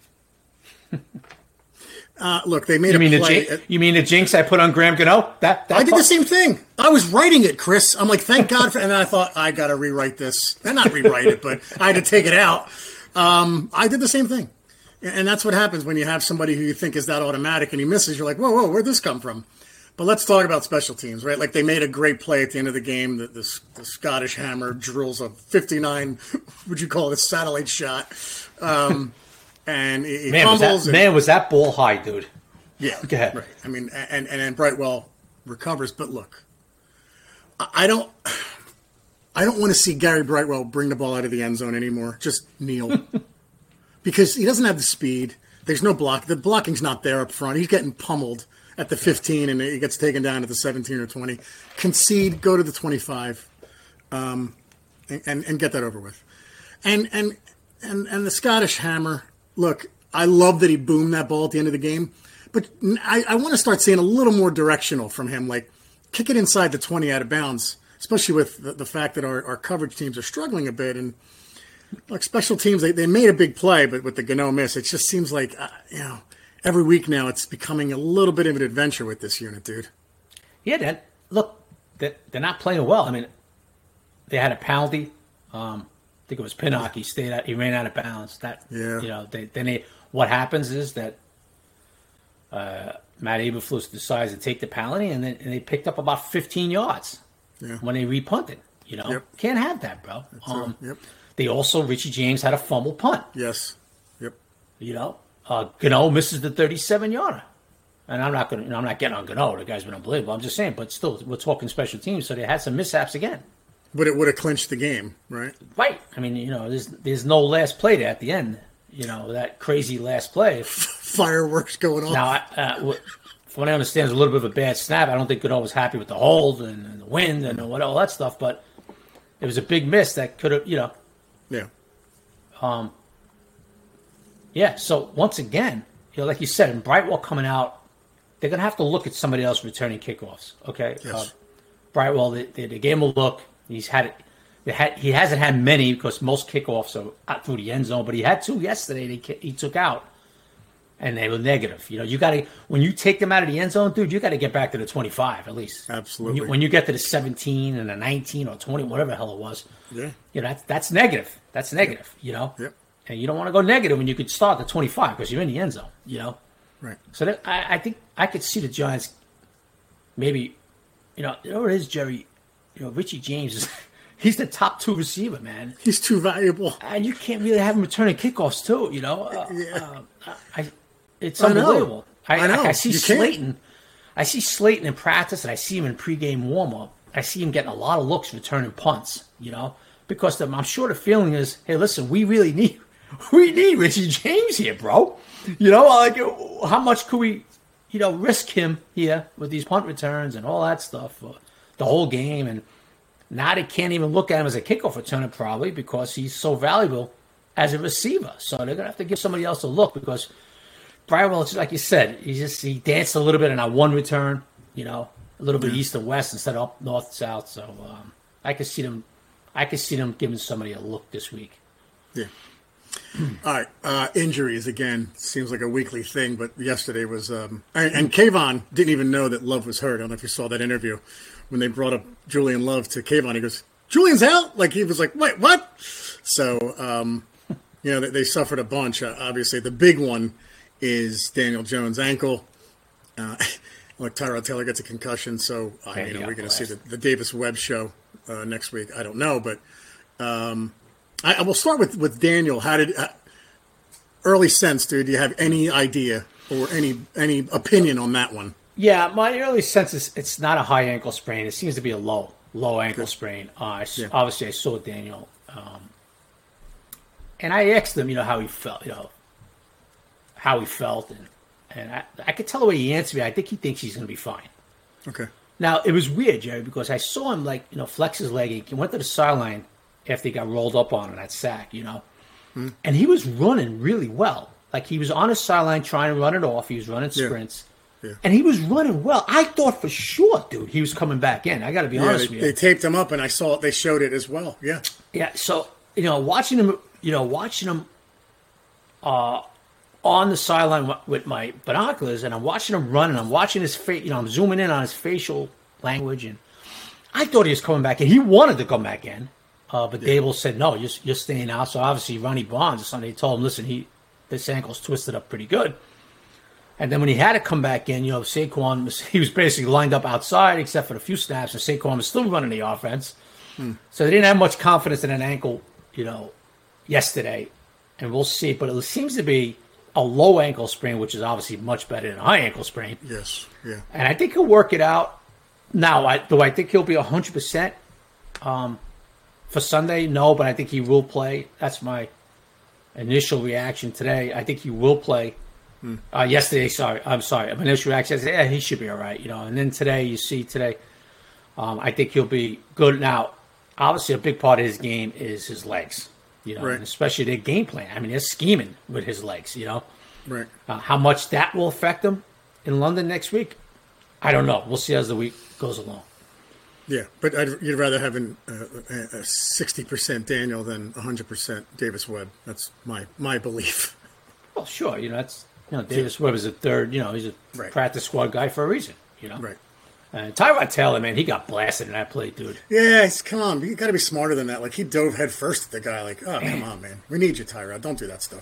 uh, look, they made you a mean play. The, at, you mean the jinx I put on Graham Gano? That, that I did part? the same thing. I was writing it, Chris. I'm like, thank God for. And then I thought I got to rewrite this. And not rewrite it, but I had to take it out. Um, I did the same thing, and that's what happens when you have somebody who you think is that automatic and he misses. You're like, whoa, whoa, where'd this come from? But let's talk about special teams, right? Like they made a great play at the end of the game. The, the, the Scottish Hammer drills a fifty-nine, would you call it, a satellite shot. Um, and he man, was that, and, man, was that ball high, dude. Yeah. Go ahead. Right. I mean, and, and, and Brightwell recovers. But look, I don't I don't want to see Gary Brightwell bring the ball out of the end zone anymore. Just kneel. Because he doesn't have the speed. There's no block. The blocking's not there up front. He's getting pummeled at the fifteen, and he gets taken down at the seventeen or twenty. Concede, go to the twenty-five, um, and, and, and get that over with. And, and and and the Scottish Hammer, look, I love that he boomed that ball at the end of the game, but I, I want to start seeing a little more directional from him, like kick it inside the twenty out of bounds, especially with the, the fact that our, our coverage teams are struggling a bit. And like special teams, they, they made a big play, but with the Gano miss, it just seems like, uh, you know, every week now, it's becoming a little bit of an adventure with this unit, dude. Yeah, that look, they're, they're not playing well. I mean, they had a penalty. Um, I think it was Pinnock. He stayed out. He ran out of bounds. That, yeah. You know, they, then they, what happens is that uh, Matt Eberflus decides to take the penalty, and then and they picked up about fifteen yards yeah. when they repunted. You know, yep. can't have that, bro. Um, yep. They also, Richie James had a fumble punt. Yes. Yep. You know, uh, Gano misses the thirty-seven yarder. And I'm not going to, you know, I'm not getting on Gano. The guy's been unbelievable. I'm just saying, but still, we're talking special teams, so they had some mishaps again. But it would have clinched the game, right? Right. I mean, you know, there's there's no last play there at the end. You know, that crazy last play. Fireworks going on. Now, uh, what, from what I understand, it's a little bit of a bad snap. I don't think Gano was happy with the hold and, and the wind and what all that stuff, but it was a big miss that could have, you know. Yeah. Um. Yeah. So once again, you know, like you said, in Brightwell coming out, they're going to have to look at somebody else returning kickoffs. Okay. Yes. Uh, Brightwell, they, they, they gave him a look. He's had it. They had, he hasn't had many because most kickoffs are out through the end zone, but he had two yesterday. They, he took out, and they were negative. You know, you got to when you take them out of the end zone, dude. You got to get back to the twenty-five at least. Absolutely. When you, when you get to the seventeen and the nineteen or twenty, whatever the hell it was. Yeah. You know, that's that's negative. That's negative. Yep. You know. Yep. And you don't want to go negative when you could start at twenty-five because you're in the end zone. You know. Right. So that, I, I think I could see the Giants maybe, you know, you know what it is, Jerry? You know, Richie James is he's the top two receiver, man. He's too valuable. And you can't really have him returning kickoffs too, you know. Uh, yeah. uh, I, it's I know. unbelievable. I, I know. I, I see You can't. Slayton. I see Slayton in practice, and I see him in pregame warm up. I see him getting a lot of looks returning punts, you know, because the, I'm sure the feeling is, hey, listen, we really need we need Richie James here, bro. You know, like how much could we, you know, risk him here with these punt returns and all that stuff for the whole game? And now they can't even look at him as a kickoff returner probably because he's so valuable as a receiver. So they're gonna have to give somebody else a look because Brightwell, just like you said, he just he danced a little bit in that one return, you know, a little bit yeah. east and west instead of up north south. So um, I could see them, I could see them giving somebody a look this week. Yeah. All right, uh, injuries again seems like a weekly thing, but yesterday was um, and, and Kayvon didn't even know that Love was hurt. I don't know if you saw that interview when they brought up Julian Love to Kayvon. He goes, "Julian's out!" Like he was like, "Wait, what?" So um, you know they, they suffered a bunch. Uh, obviously, the big one is Daniel Jones' ankle. Uh, like Tyrod Taylor gets a concussion, so uh, you know we're going to see the, the Davis Webb show uh, next week. I don't know, but. Um, I, I will start with, with Daniel. How did uh, early sense, dude? Do you have any idea or any any opinion on that one? Yeah, my early sense is it's not a high ankle sprain. It seems to be a low low ankle Good. sprain. Uh, I, yeah. Obviously, I saw Daniel, um, and I asked him, you know, how he felt, you know, how he felt, and and I, I could tell the way he answered me. I think he thinks he's going to be fine. Okay. Now it was weird, Jerry, because I saw him like you know flex his leg. He went to the sideline after he got rolled up on in that sack, you know. Mm. And he was running really well. Like, he was on his sideline trying to run it off. He was running sprints. Yeah. Yeah. And he was running well. I thought for sure, dude, he was coming back in. I got to be yeah, honest they, with you. They taped him up, and I saw it. They showed it as well. Yeah. Yeah, so, you know, watching him, you know, watching him uh, on the sideline with my binoculars, and I'm watching him run, and I'm watching his face, you know, I'm zooming in on his facial language, and I thought he was coming back in. He wanted to come back in. Uh, but yeah. Dable said, no, you're, you're staying out. So obviously Ronnie Barnes or something, they told him, listen, he this ankle's twisted up pretty good. And then when he had to come back in, you know, Saquon, was, he was basically lined up outside except for a few snaps, and Saquon was still running the offense. Hmm. So they didn't have much confidence in an ankle, you know, yesterday. And we'll see. But it seems to be a low ankle sprain, which is obviously much better than a high ankle sprain. Yes, yeah. And I think he'll work it out. Now, I, do I think he'll be one hundred percent? Um For Sunday, no, but I think he will play. That's my initial reaction today. I think he will play. Hmm. Uh, yesterday, sorry, I'm sorry. My initial reaction is, yeah, he should be all right, you know. And then today, you see today, um, I think he'll be good. Now, obviously, a big part of his game is his legs, you know, right. and especially their game plan. I mean, they're scheming with his legs, you know. Right. Uh, how much that will affect him in London next week, I don't know. We'll see as the week goes along. Yeah, but I'd, you'd rather have an, uh, a sixty percent Daniel than one hundred percent Davis Webb. That's my my belief. Well, sure. You know, that's you know Davis Webb is a third. You know, he's a right. practice squad guy for a reason. You know, right. And Tyrod Taylor, man, he got blasted in that play, dude. Yeah, it's, come on, you got to be smarter than that. Like he dove head first at the guy. Like, oh, come on, man, we need you, Tyrod. Don't do that stuff.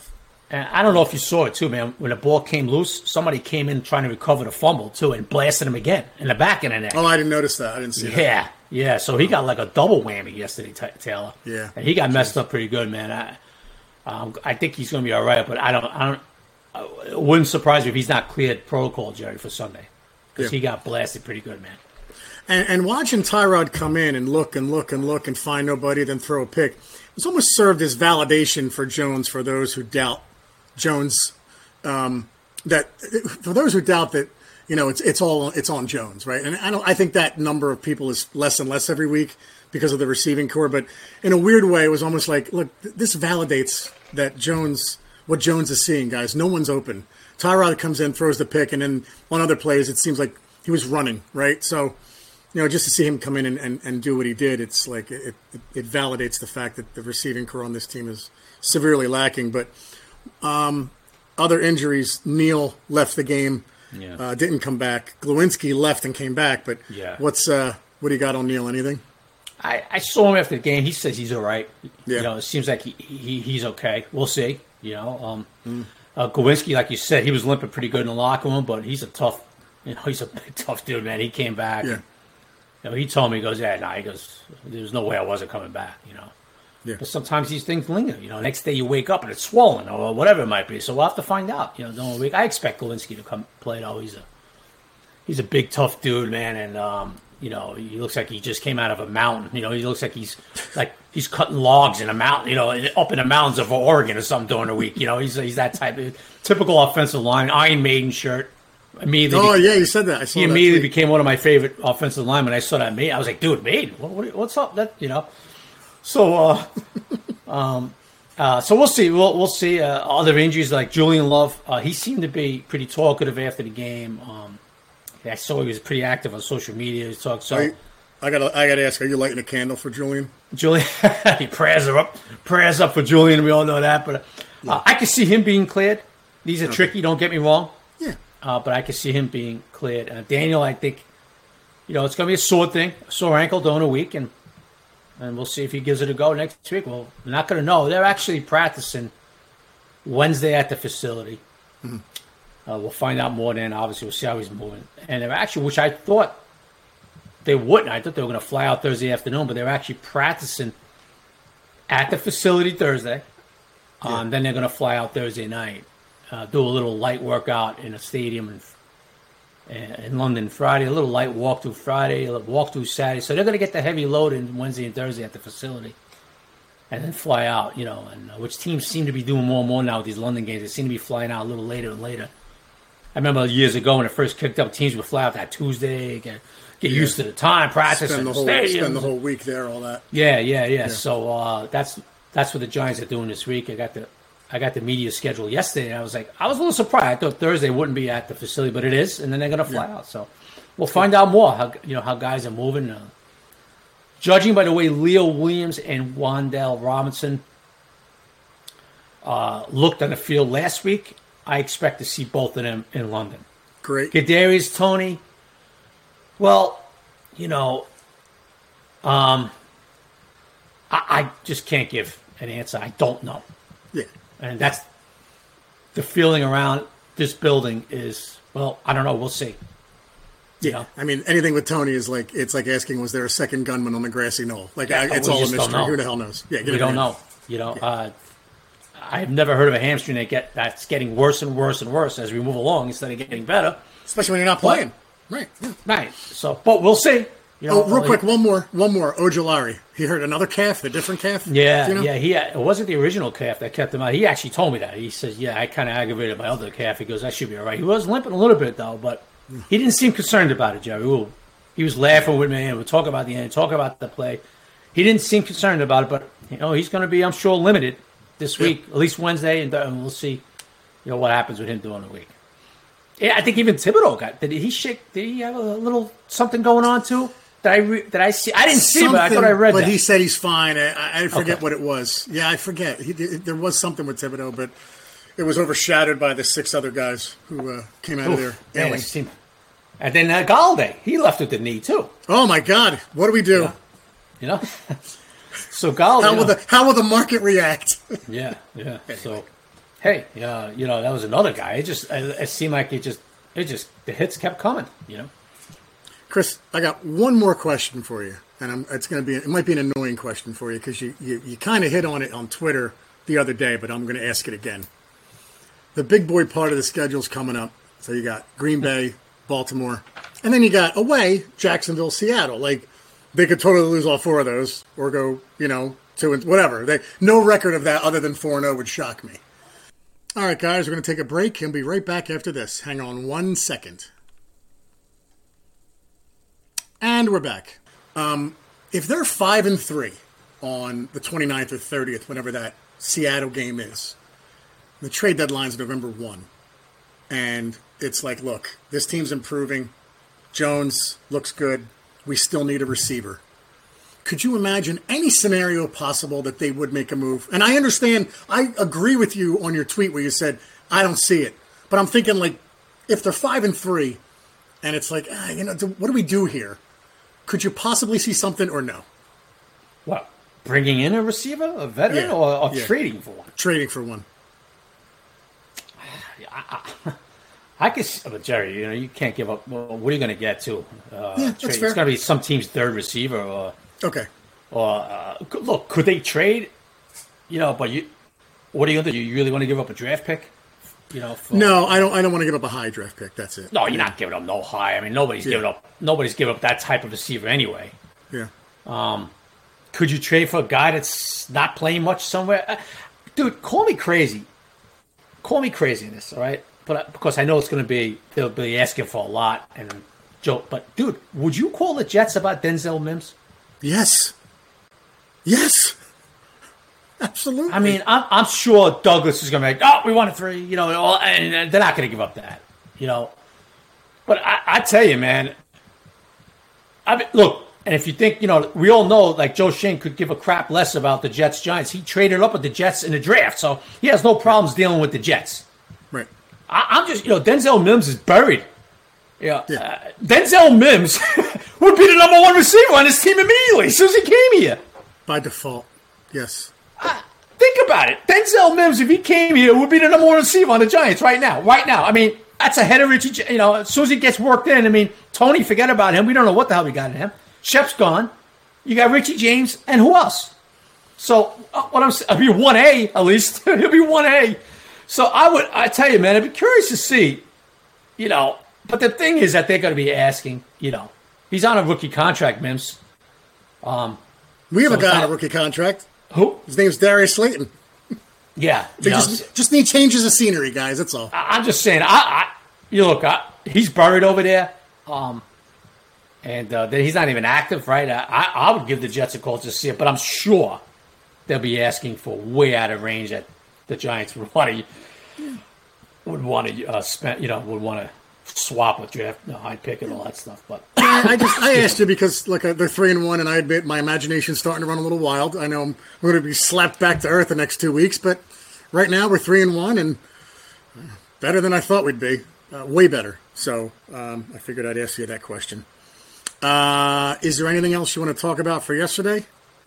And I don't know if you saw it too, man. When the ball came loose, somebody came in trying to recover the fumble too and blasted him again in the back of the neck. Oh, I didn't notice that. I didn't see yeah, that. Yeah, yeah. So he got like a double whammy yesterday, Taylor. Yeah, and he got messed up pretty good, man. I, um, I think he's going to be all right, but I don't, I don't. It wouldn't surprise me if he's not cleared protocol, Jerry, for Sunday, because yeah. he got blasted pretty good, man. And, and watching Tyrod come in and look and look and look and find nobody, then throw a pick, it's almost served as validation for Jones for those who doubt Jones. Um, that for those who doubt that, you know, it's it's all it's on Jones, right? And I don't. I think that number of people is less and less every week because of the receiving core. But in a weird way, it was almost like, look, this validates that Jones. What Jones is seeing, guys. No one's open. Tyrod comes in, throws the pick, and then on other plays, it seems like he was running, right? So, you know, just to see him come in and, and, and do what he did, it's like it, it, it validates the fact that the receiving core on this team is severely lacking. But um, other injuries, Neal left the game, yeah. uh, didn't come back. Glowinski left and came back, but yeah. what's uh, what do you got on Neal? Anything? I, I saw him after the game. He says he's all right. Yeah. You know, it seems like he, he he's okay. We'll see. You know, um, mm. uh, Glowinski, like you said, he was limping pretty good in the locker room, but he's a tough, you know, he's a big, tough dude, man. He came back. Yeah. And, you know, he told me, he goes, yeah, nah, he goes, there's no way I wasn't coming back, you know. Yeah. But sometimes these things linger. You know, next day you wake up and it's swollen or whatever it might be. So we'll have to find out. You know, don't week. I expect Glowinski to come play, though. He's a, he's a big, tough dude, man, and um, you know, he looks like he just came out of a mountain. You know, he looks like he's like he's cutting logs in a mountain, you know, up in the mountains of Oregon or something during the week. You know, he's he's that type of typical offensive line, Iron Maiden shirt. Immediately, oh yeah, you said that. I saw he that immediately tweet. became one of my favorite offensive linemen. I saw that Maiden. I was like, dude, Maiden, what, what, what's up? That you know. So, uh, um, uh, so we'll see. We'll we'll see. Uh, other injuries like Julian Love, uh, he seemed to be pretty talkative after the game. Um, I saw he was pretty active on social media. He talked so. You, I gotta, I gotta ask: are you lighting a candle for Julian? Julian, he prayers are up, prayers up for Julian. We all know that, but uh, yeah. I can see him being cleared. These are okay. tricky. Don't get me wrong. Yeah, uh, but I can see him being cleared. Uh, Daniel, I think, you know, it's gonna be a sore thing, a sore ankle during a week, and and we'll see if he gives it a go next week. Well, we're not gonna know. They're actually practicing Wednesday at the facility. Mm-hmm. Uh, we'll find out more then. Obviously, we'll see how he's moving. And they're actually, which I thought they wouldn't. I thought they were going to fly out Thursday afternoon, but they're actually practicing at the facility Thursday. Yeah. Um, then they're going to fly out Thursday night, uh, do a little light workout in a stadium in, in London Friday, a little light walkthrough Friday, a little walkthrough Saturday. So they're going to get the heavy load in Wednesday and Thursday at the facility. And then fly out, you know, and uh, which teams seem to be doing more and more now with these London games. They seem to be flying out a little later and later. I remember years ago when it first kicked up, teams would fly out that Tuesday, get, get yeah. used to the time, practice spend in the, the whole, stadium. Spend the whole week there, all that. Yeah, yeah, yeah. yeah. So uh, that's that's what the Giants are doing this week. I got the I got the media schedule yesterday, and I was like, I was a little surprised. I thought Thursday wouldn't be at the facility, but it is, and then they're going to fly yeah. out. So we'll find out more how you know how guys are moving. Uh, judging by the way Leo Williams and Wan'Dale Robinson uh, looked on the field last week, I expect to see both of them in London. Great. Kadarius Toney. Well, you know, um, I, I just can't give an answer. I don't know. Yeah. And that's the feeling around this building is, well, I don't know. We'll see. Yeah. You know? I mean, anything with Toney is like, it's like asking, was there a second gunman on the grassy knoll? Like, yeah, I, it's all a mystery. Who the hell knows? Yeah, we don't know. You know, yeah. uh, I've never heard of a hamstring that get that's getting worse and worse and worse as we move along instead of getting better. Especially when you're not playing. But, right. Yeah. Right. So, but we'll see. You know, oh, real quick, one more, one more. Ojulari. He hurt another calf, a different calf. Yeah, you know? yeah. He it wasn't the original calf that kept him out. He actually told me that. He says, "Yeah, I kind of aggravated my other calf." He goes, "I should be all right." He was limping a little bit though, but he didn't seem concerned about it, Jerry. Ooh, he was laughing with me and we talk about the end, talk about the play. He didn't seem concerned about it, but you know, he's going to be, I'm sure, limited this week, yeah. at least Wednesday, and, and we'll see, you know, what happens with him during the week. Yeah, I think even Thibodeau got. Did he shake? Did he have a little something going on too? Did I re, did I see? I didn't see, but I thought I read but that. But he said he's fine. I, I forget okay. what it was. Yeah, I forget. He, there was something with Thibodeau, but it was overshadowed by the six other guys who uh, came out Oof, of there. Yeah, seemed, and then uh, Galladay, he left with the knee too. Oh my God! What do we do? Yeah. You know. So Galladay, how will the how will the market react? yeah, yeah. So hey, uh, you know, that was another guy. It just it, it seemed like it just it just the hits kept coming. You know, Chris, I got one more question for you, and I'm, it's going to be it might be an annoying question for you because you you, you kind of hit on it on Twitter the other day, but I'm going to ask it again. The big boy part of the schedule's coming up, so you got Green Bay, Baltimore, and then you got away Jacksonville, Seattle. Like they could totally lose all four of those, or go, you know, two and whatever. They no record of that other than four and zero would shock me. All right, guys, we're going to take a break and be right back after this. Hang on one second. And we're back. Um, if they're five and three on the twenty-ninth or thirtieth, whenever that Seattle game is, the trade deadline's November first, and it's like, look, this team's improving. Jones looks good. We still need a receiver. Could you imagine any scenario possible that they would make a move? And I understand, I agree with you on your tweet where you said, I don't see it. But I'm thinking, like, if they're five and three, and it's like, ah, you know, what do we do here? Could you possibly see something or no? What, bringing in a receiver, a veteran, Yeah, or, or yeah. trading for one? Trading for one. I, I, I could, see- but Jerry, you know, you can't give up. Well, what are you going to get to? Uh, Yeah, that's trade? fair. It's going to be some team's third receiver, or Okay. or uh, look, could they trade? You know, but you, what are you going to do? You really want to give up a draft pick? You know, for, No, I don't I don't want to give up a high draft pick. That's it. no, you're not giving up no high. I mean, nobody's Yeah. giving up. Nobody's giving up that type of receiver anyway. Yeah. Could you trade for a guy that's not playing much somewhere? Uh, dude, call me crazy. Call me crazy in this, all right? But because I know it's going to be, they'll be asking for a lot and joke. But dude, would you call the Jets about Denzel Mims? Yes. Yes. Absolutely. I mean, I'm, I'm sure Douglas is going to be like, oh, we want a three, you know, and they're not going to give up that, you know. But I, I tell you, man, I mean, look, and if you think, you know, we all know, like, Joe Shane could give a crap less about the Jets Giants. He traded up with the Jets in the draft, so he has no problems dealing with the Jets. right. I, I'm just, you know, Denzel Mims is buried. Yeah. Yeah. Uh, Denzel Mims would be the number one receiver on his team immediately as soon as he came here. By default. Yes. Think about it. Denzel Mims, if he came here, would be the number one receiver on the Giants right now. Right now. I mean, that's ahead of Richie. J- You know, as soon as he gets worked in, I mean, Tony, forget about him. We don't know what the hell we got in him. Shep's gone. You got Richie James, and who else? So, uh, what I'm saying, I'll be one A at least. He'll be one A. So, I would, I tell you, man, I'd be curious to see, you know, but the thing is that they're going to be asking, you know, he's on a rookie contract, Mims. Um, We have So a guy on that- a rookie contract. who? His name's Darius Slayton. Yeah. They you know, just, just need changes of scenery, guys. That's all. I- I'm just saying, I, I you look, I, he's buried over there, um, and uh, then he's not even active, right? I, I I would give the Jets a call to see it, but I'm sure they'll be asking for way out of range that the Giants would want to would want to uh, spend, you know, would want to swap with draft, you know, high pick and all that stuff. But I I just I asked you because look, uh, they're three and one, and I admit my imagination's starting to run a little wild. I know I'm going to be slapped back to earth the next two weeks, but right now we're three and one, and better than I thought we'd be. Uh, way better. So um, I figured I'd ask you that question. Uh, is there anything else you want to talk about for yesterday?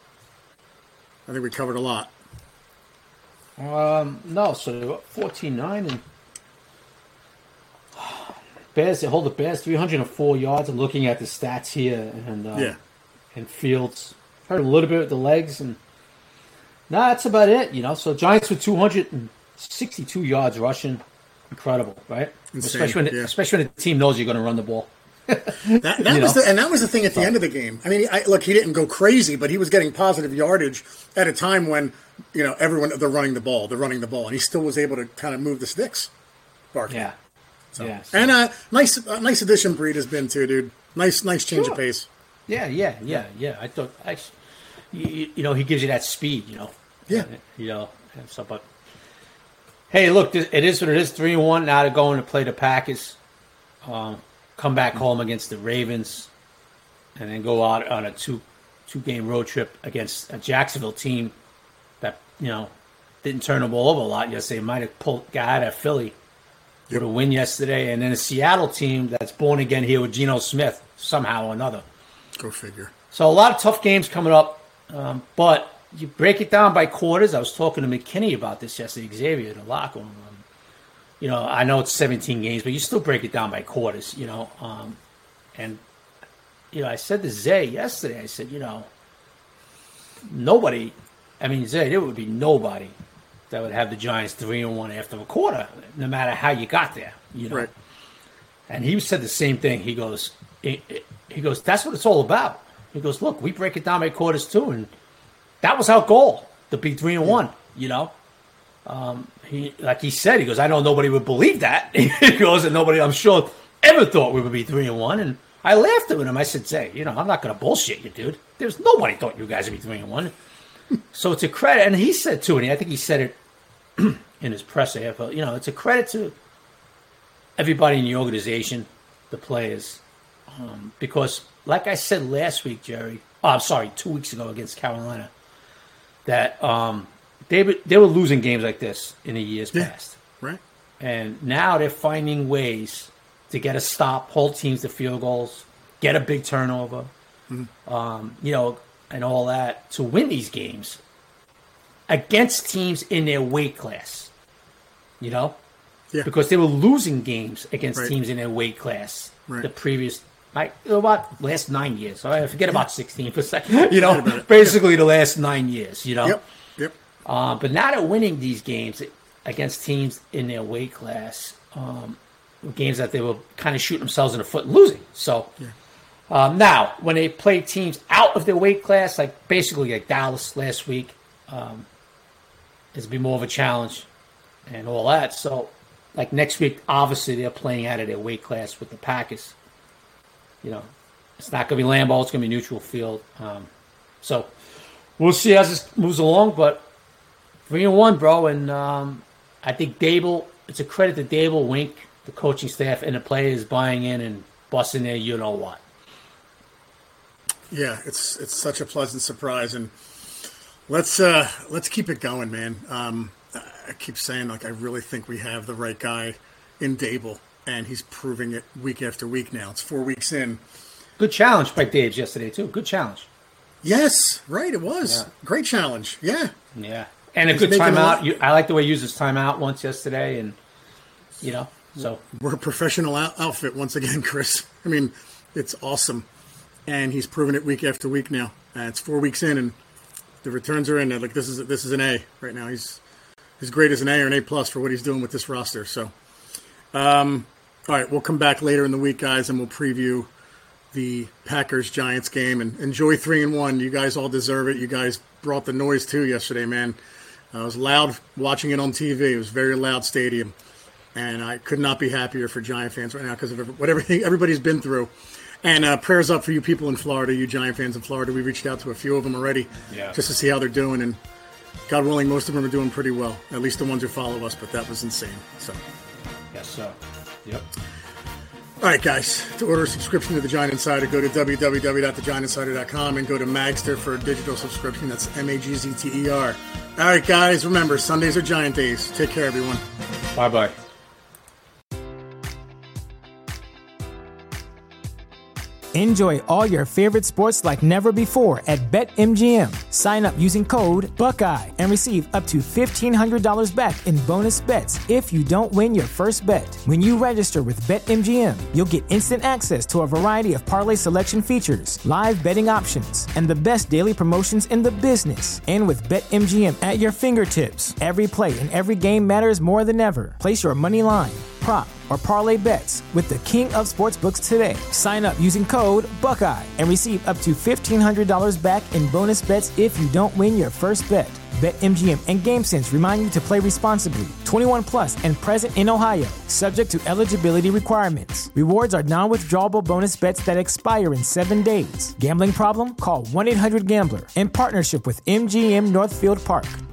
I think we covered a lot. um, no, so they're fourteen nine and Bears. They hold the Bears three hundred four yards. I'm looking at the stats here, and uh, Yeah. and Fields hurt a little bit with the legs, and no, that's about it. You know, so Giants with two hundred sixty-two yards rushing, incredible, right? Insane, Especially when yeah. especially when the team knows you're going to run the ball. That, that You was know? the, and that was the thing at the end of the game. I mean, I, look, he didn't go crazy, but he was getting positive yardage at a time when, you know, everyone, they're running the ball, they're running the ball, and he still was able to kind of move the sticks. Barkley. Yeah, So. yeah, so- And uh, nice, uh, nice addition Breed has been too, dude. Nice, nice change Sure. of pace. yeah, yeah, yeah, yeah. I thought, I, you, you know, he gives you that speed, you know. Yeah. You know, and so, but hey, look, this- it is what it is. Three and one. Now they're going to play the Packers. Um, come back home against the Ravens, and then go out on a two two game road trip against a Jacksonville team that, you know, didn't turn the ball over a lot yesterday. Might have pulled got out of Philly with a win yesterday, and then a Seattle team that's born again here with Geno Smith somehow or another. Go figure. So a lot of tough games coming up, um, but you break it down by quarters. I was talking to McKinney about this yesterday, Xavier, in the locker room. Um, you know, I know it's seventeen games, but you still break it down by quarters, you know. Um, and, you know, I said to Zay yesterday, I said, you know, nobody, I mean, Zay, there would be nobody that would have the Giants three and one after a quarter, no matter how you got there, you know. Right. And he said the same thing. He goes, he, he goes, that's what it's all about. He goes, look, we break it down by quarters too, and that was our goal, to be three and one, you know. Um, he, like he said, he goes, I know nobody would believe that. He goes, and nobody, I'm sure, ever thought we would be three and one. And I laughed at him. I said, Zay, you know, I'm not going to bullshit you, dude. There's nobody thought you guys would be three and one. So it's a credit, and he said too, and I think he said it in his presser, you know, it's a credit to everybody in the organization, the players, um, because like I said last week, Jerry, oh, I'm sorry, two weeks ago against Carolina, that um, they they were losing games like this in the years yeah, past, right? And now they're finding ways to get a stop, hold teams to field goals, get a big turnover, mm-hmm. um, you know, and all that to win these games against teams in their weight class, you know? Yeah. Because they were losing games against right. teams in their weight class right. the previous, like, about last nine years. So I forget yeah. about sixteen for a second. You know, basically yeah. the last nine years, you know? Yep, yep. Uh, but now they're winning these games against teams in their weight class, um, games that they were kind of shooting themselves in the foot and losing. So yeah. um, now, when they play teams out of their weight class, like basically like Dallas last week, um, it's be more of a challenge and all that. So, like next week, obviously they're playing out of their weight class with the Packers. You know, it's not going to be Lambeau; it's going to be neutral field. Um, so we'll see as this moves along. But three and one, bro, and um, I think Dable. It's a credit to Dable, Wink, the coaching staff, and the players buying in and busting their you know what. Yeah, it's it's such a pleasant surprise, and let's uh, let's keep it going, man. Um, I keep saying, like, I really think we have the right guy in Dable, and he's proving it week after week now. It's four weeks in. Good challenge by Dave's yesterday, too. Good challenge. Yes, right, it was. Yeah. Great challenge, yeah. Yeah, and a he's good timeout. A you, I like the way he used his timeout once yesterday, and, you know, so. We're a professional out- outfit once again, Chris. I mean, it's awesome, and he's proven it week after week now. Uh, it's four weeks in, and the returns are in. Like, this is this is an A right now. He's His grade is an A or an A plus for what he's doing with this roster. So, um, all right, we'll come back later in the week, guys, and we'll preview the Packers-Giants game. And enjoy three and one. You guys all deserve it. You guys brought the noise too yesterday, man. Uh, it was loud watching it on T V. It was a very loud stadium, and I could not be happier for Giant fans right now because of what everything everybody's been through. And uh, prayers up for you people in Florida, you Giant fans in Florida. We reached out to a few of them already, yeah. just to see how they're doing, and God willing, most of them are doing pretty well. At least the ones who follow us, but that was insane. So, yes, sir. Yep. All right, guys. To order a subscription to The Giant Insider, go to w w w dot the giant insider dot com and go to Magster for a digital subscription. That's M A G Z T E R. All right, guys. Remember, Sundays are Giant days. Take care, everyone. Bye-bye. Enjoy all your favorite sports like never before at BetMGM. Sign up using code Buckeye and receive up to fifteen hundred dollars back in bonus bets if you don't win your first bet. When you register with BetMGM, you'll get instant access to a variety of parlay selection features, live betting options, and the best daily promotions in the business. And with BetMGM at your fingertips, every play and every game matters more than ever. Place your money line, prop, or parlay bets with the king of sportsbooks today. Sign up using code Buckeye and receive up to fifteen hundred dollars back in bonus bets if you don't win your first bet. BetMGM and GameSense remind you to play responsibly. twenty-one plus and present in Ohio, subject to eligibility requirements. Rewards are non-withdrawable bonus bets that expire in seven days. Gambling problem? Call one eight hundred gambler in partnership with M G M Northfield Park.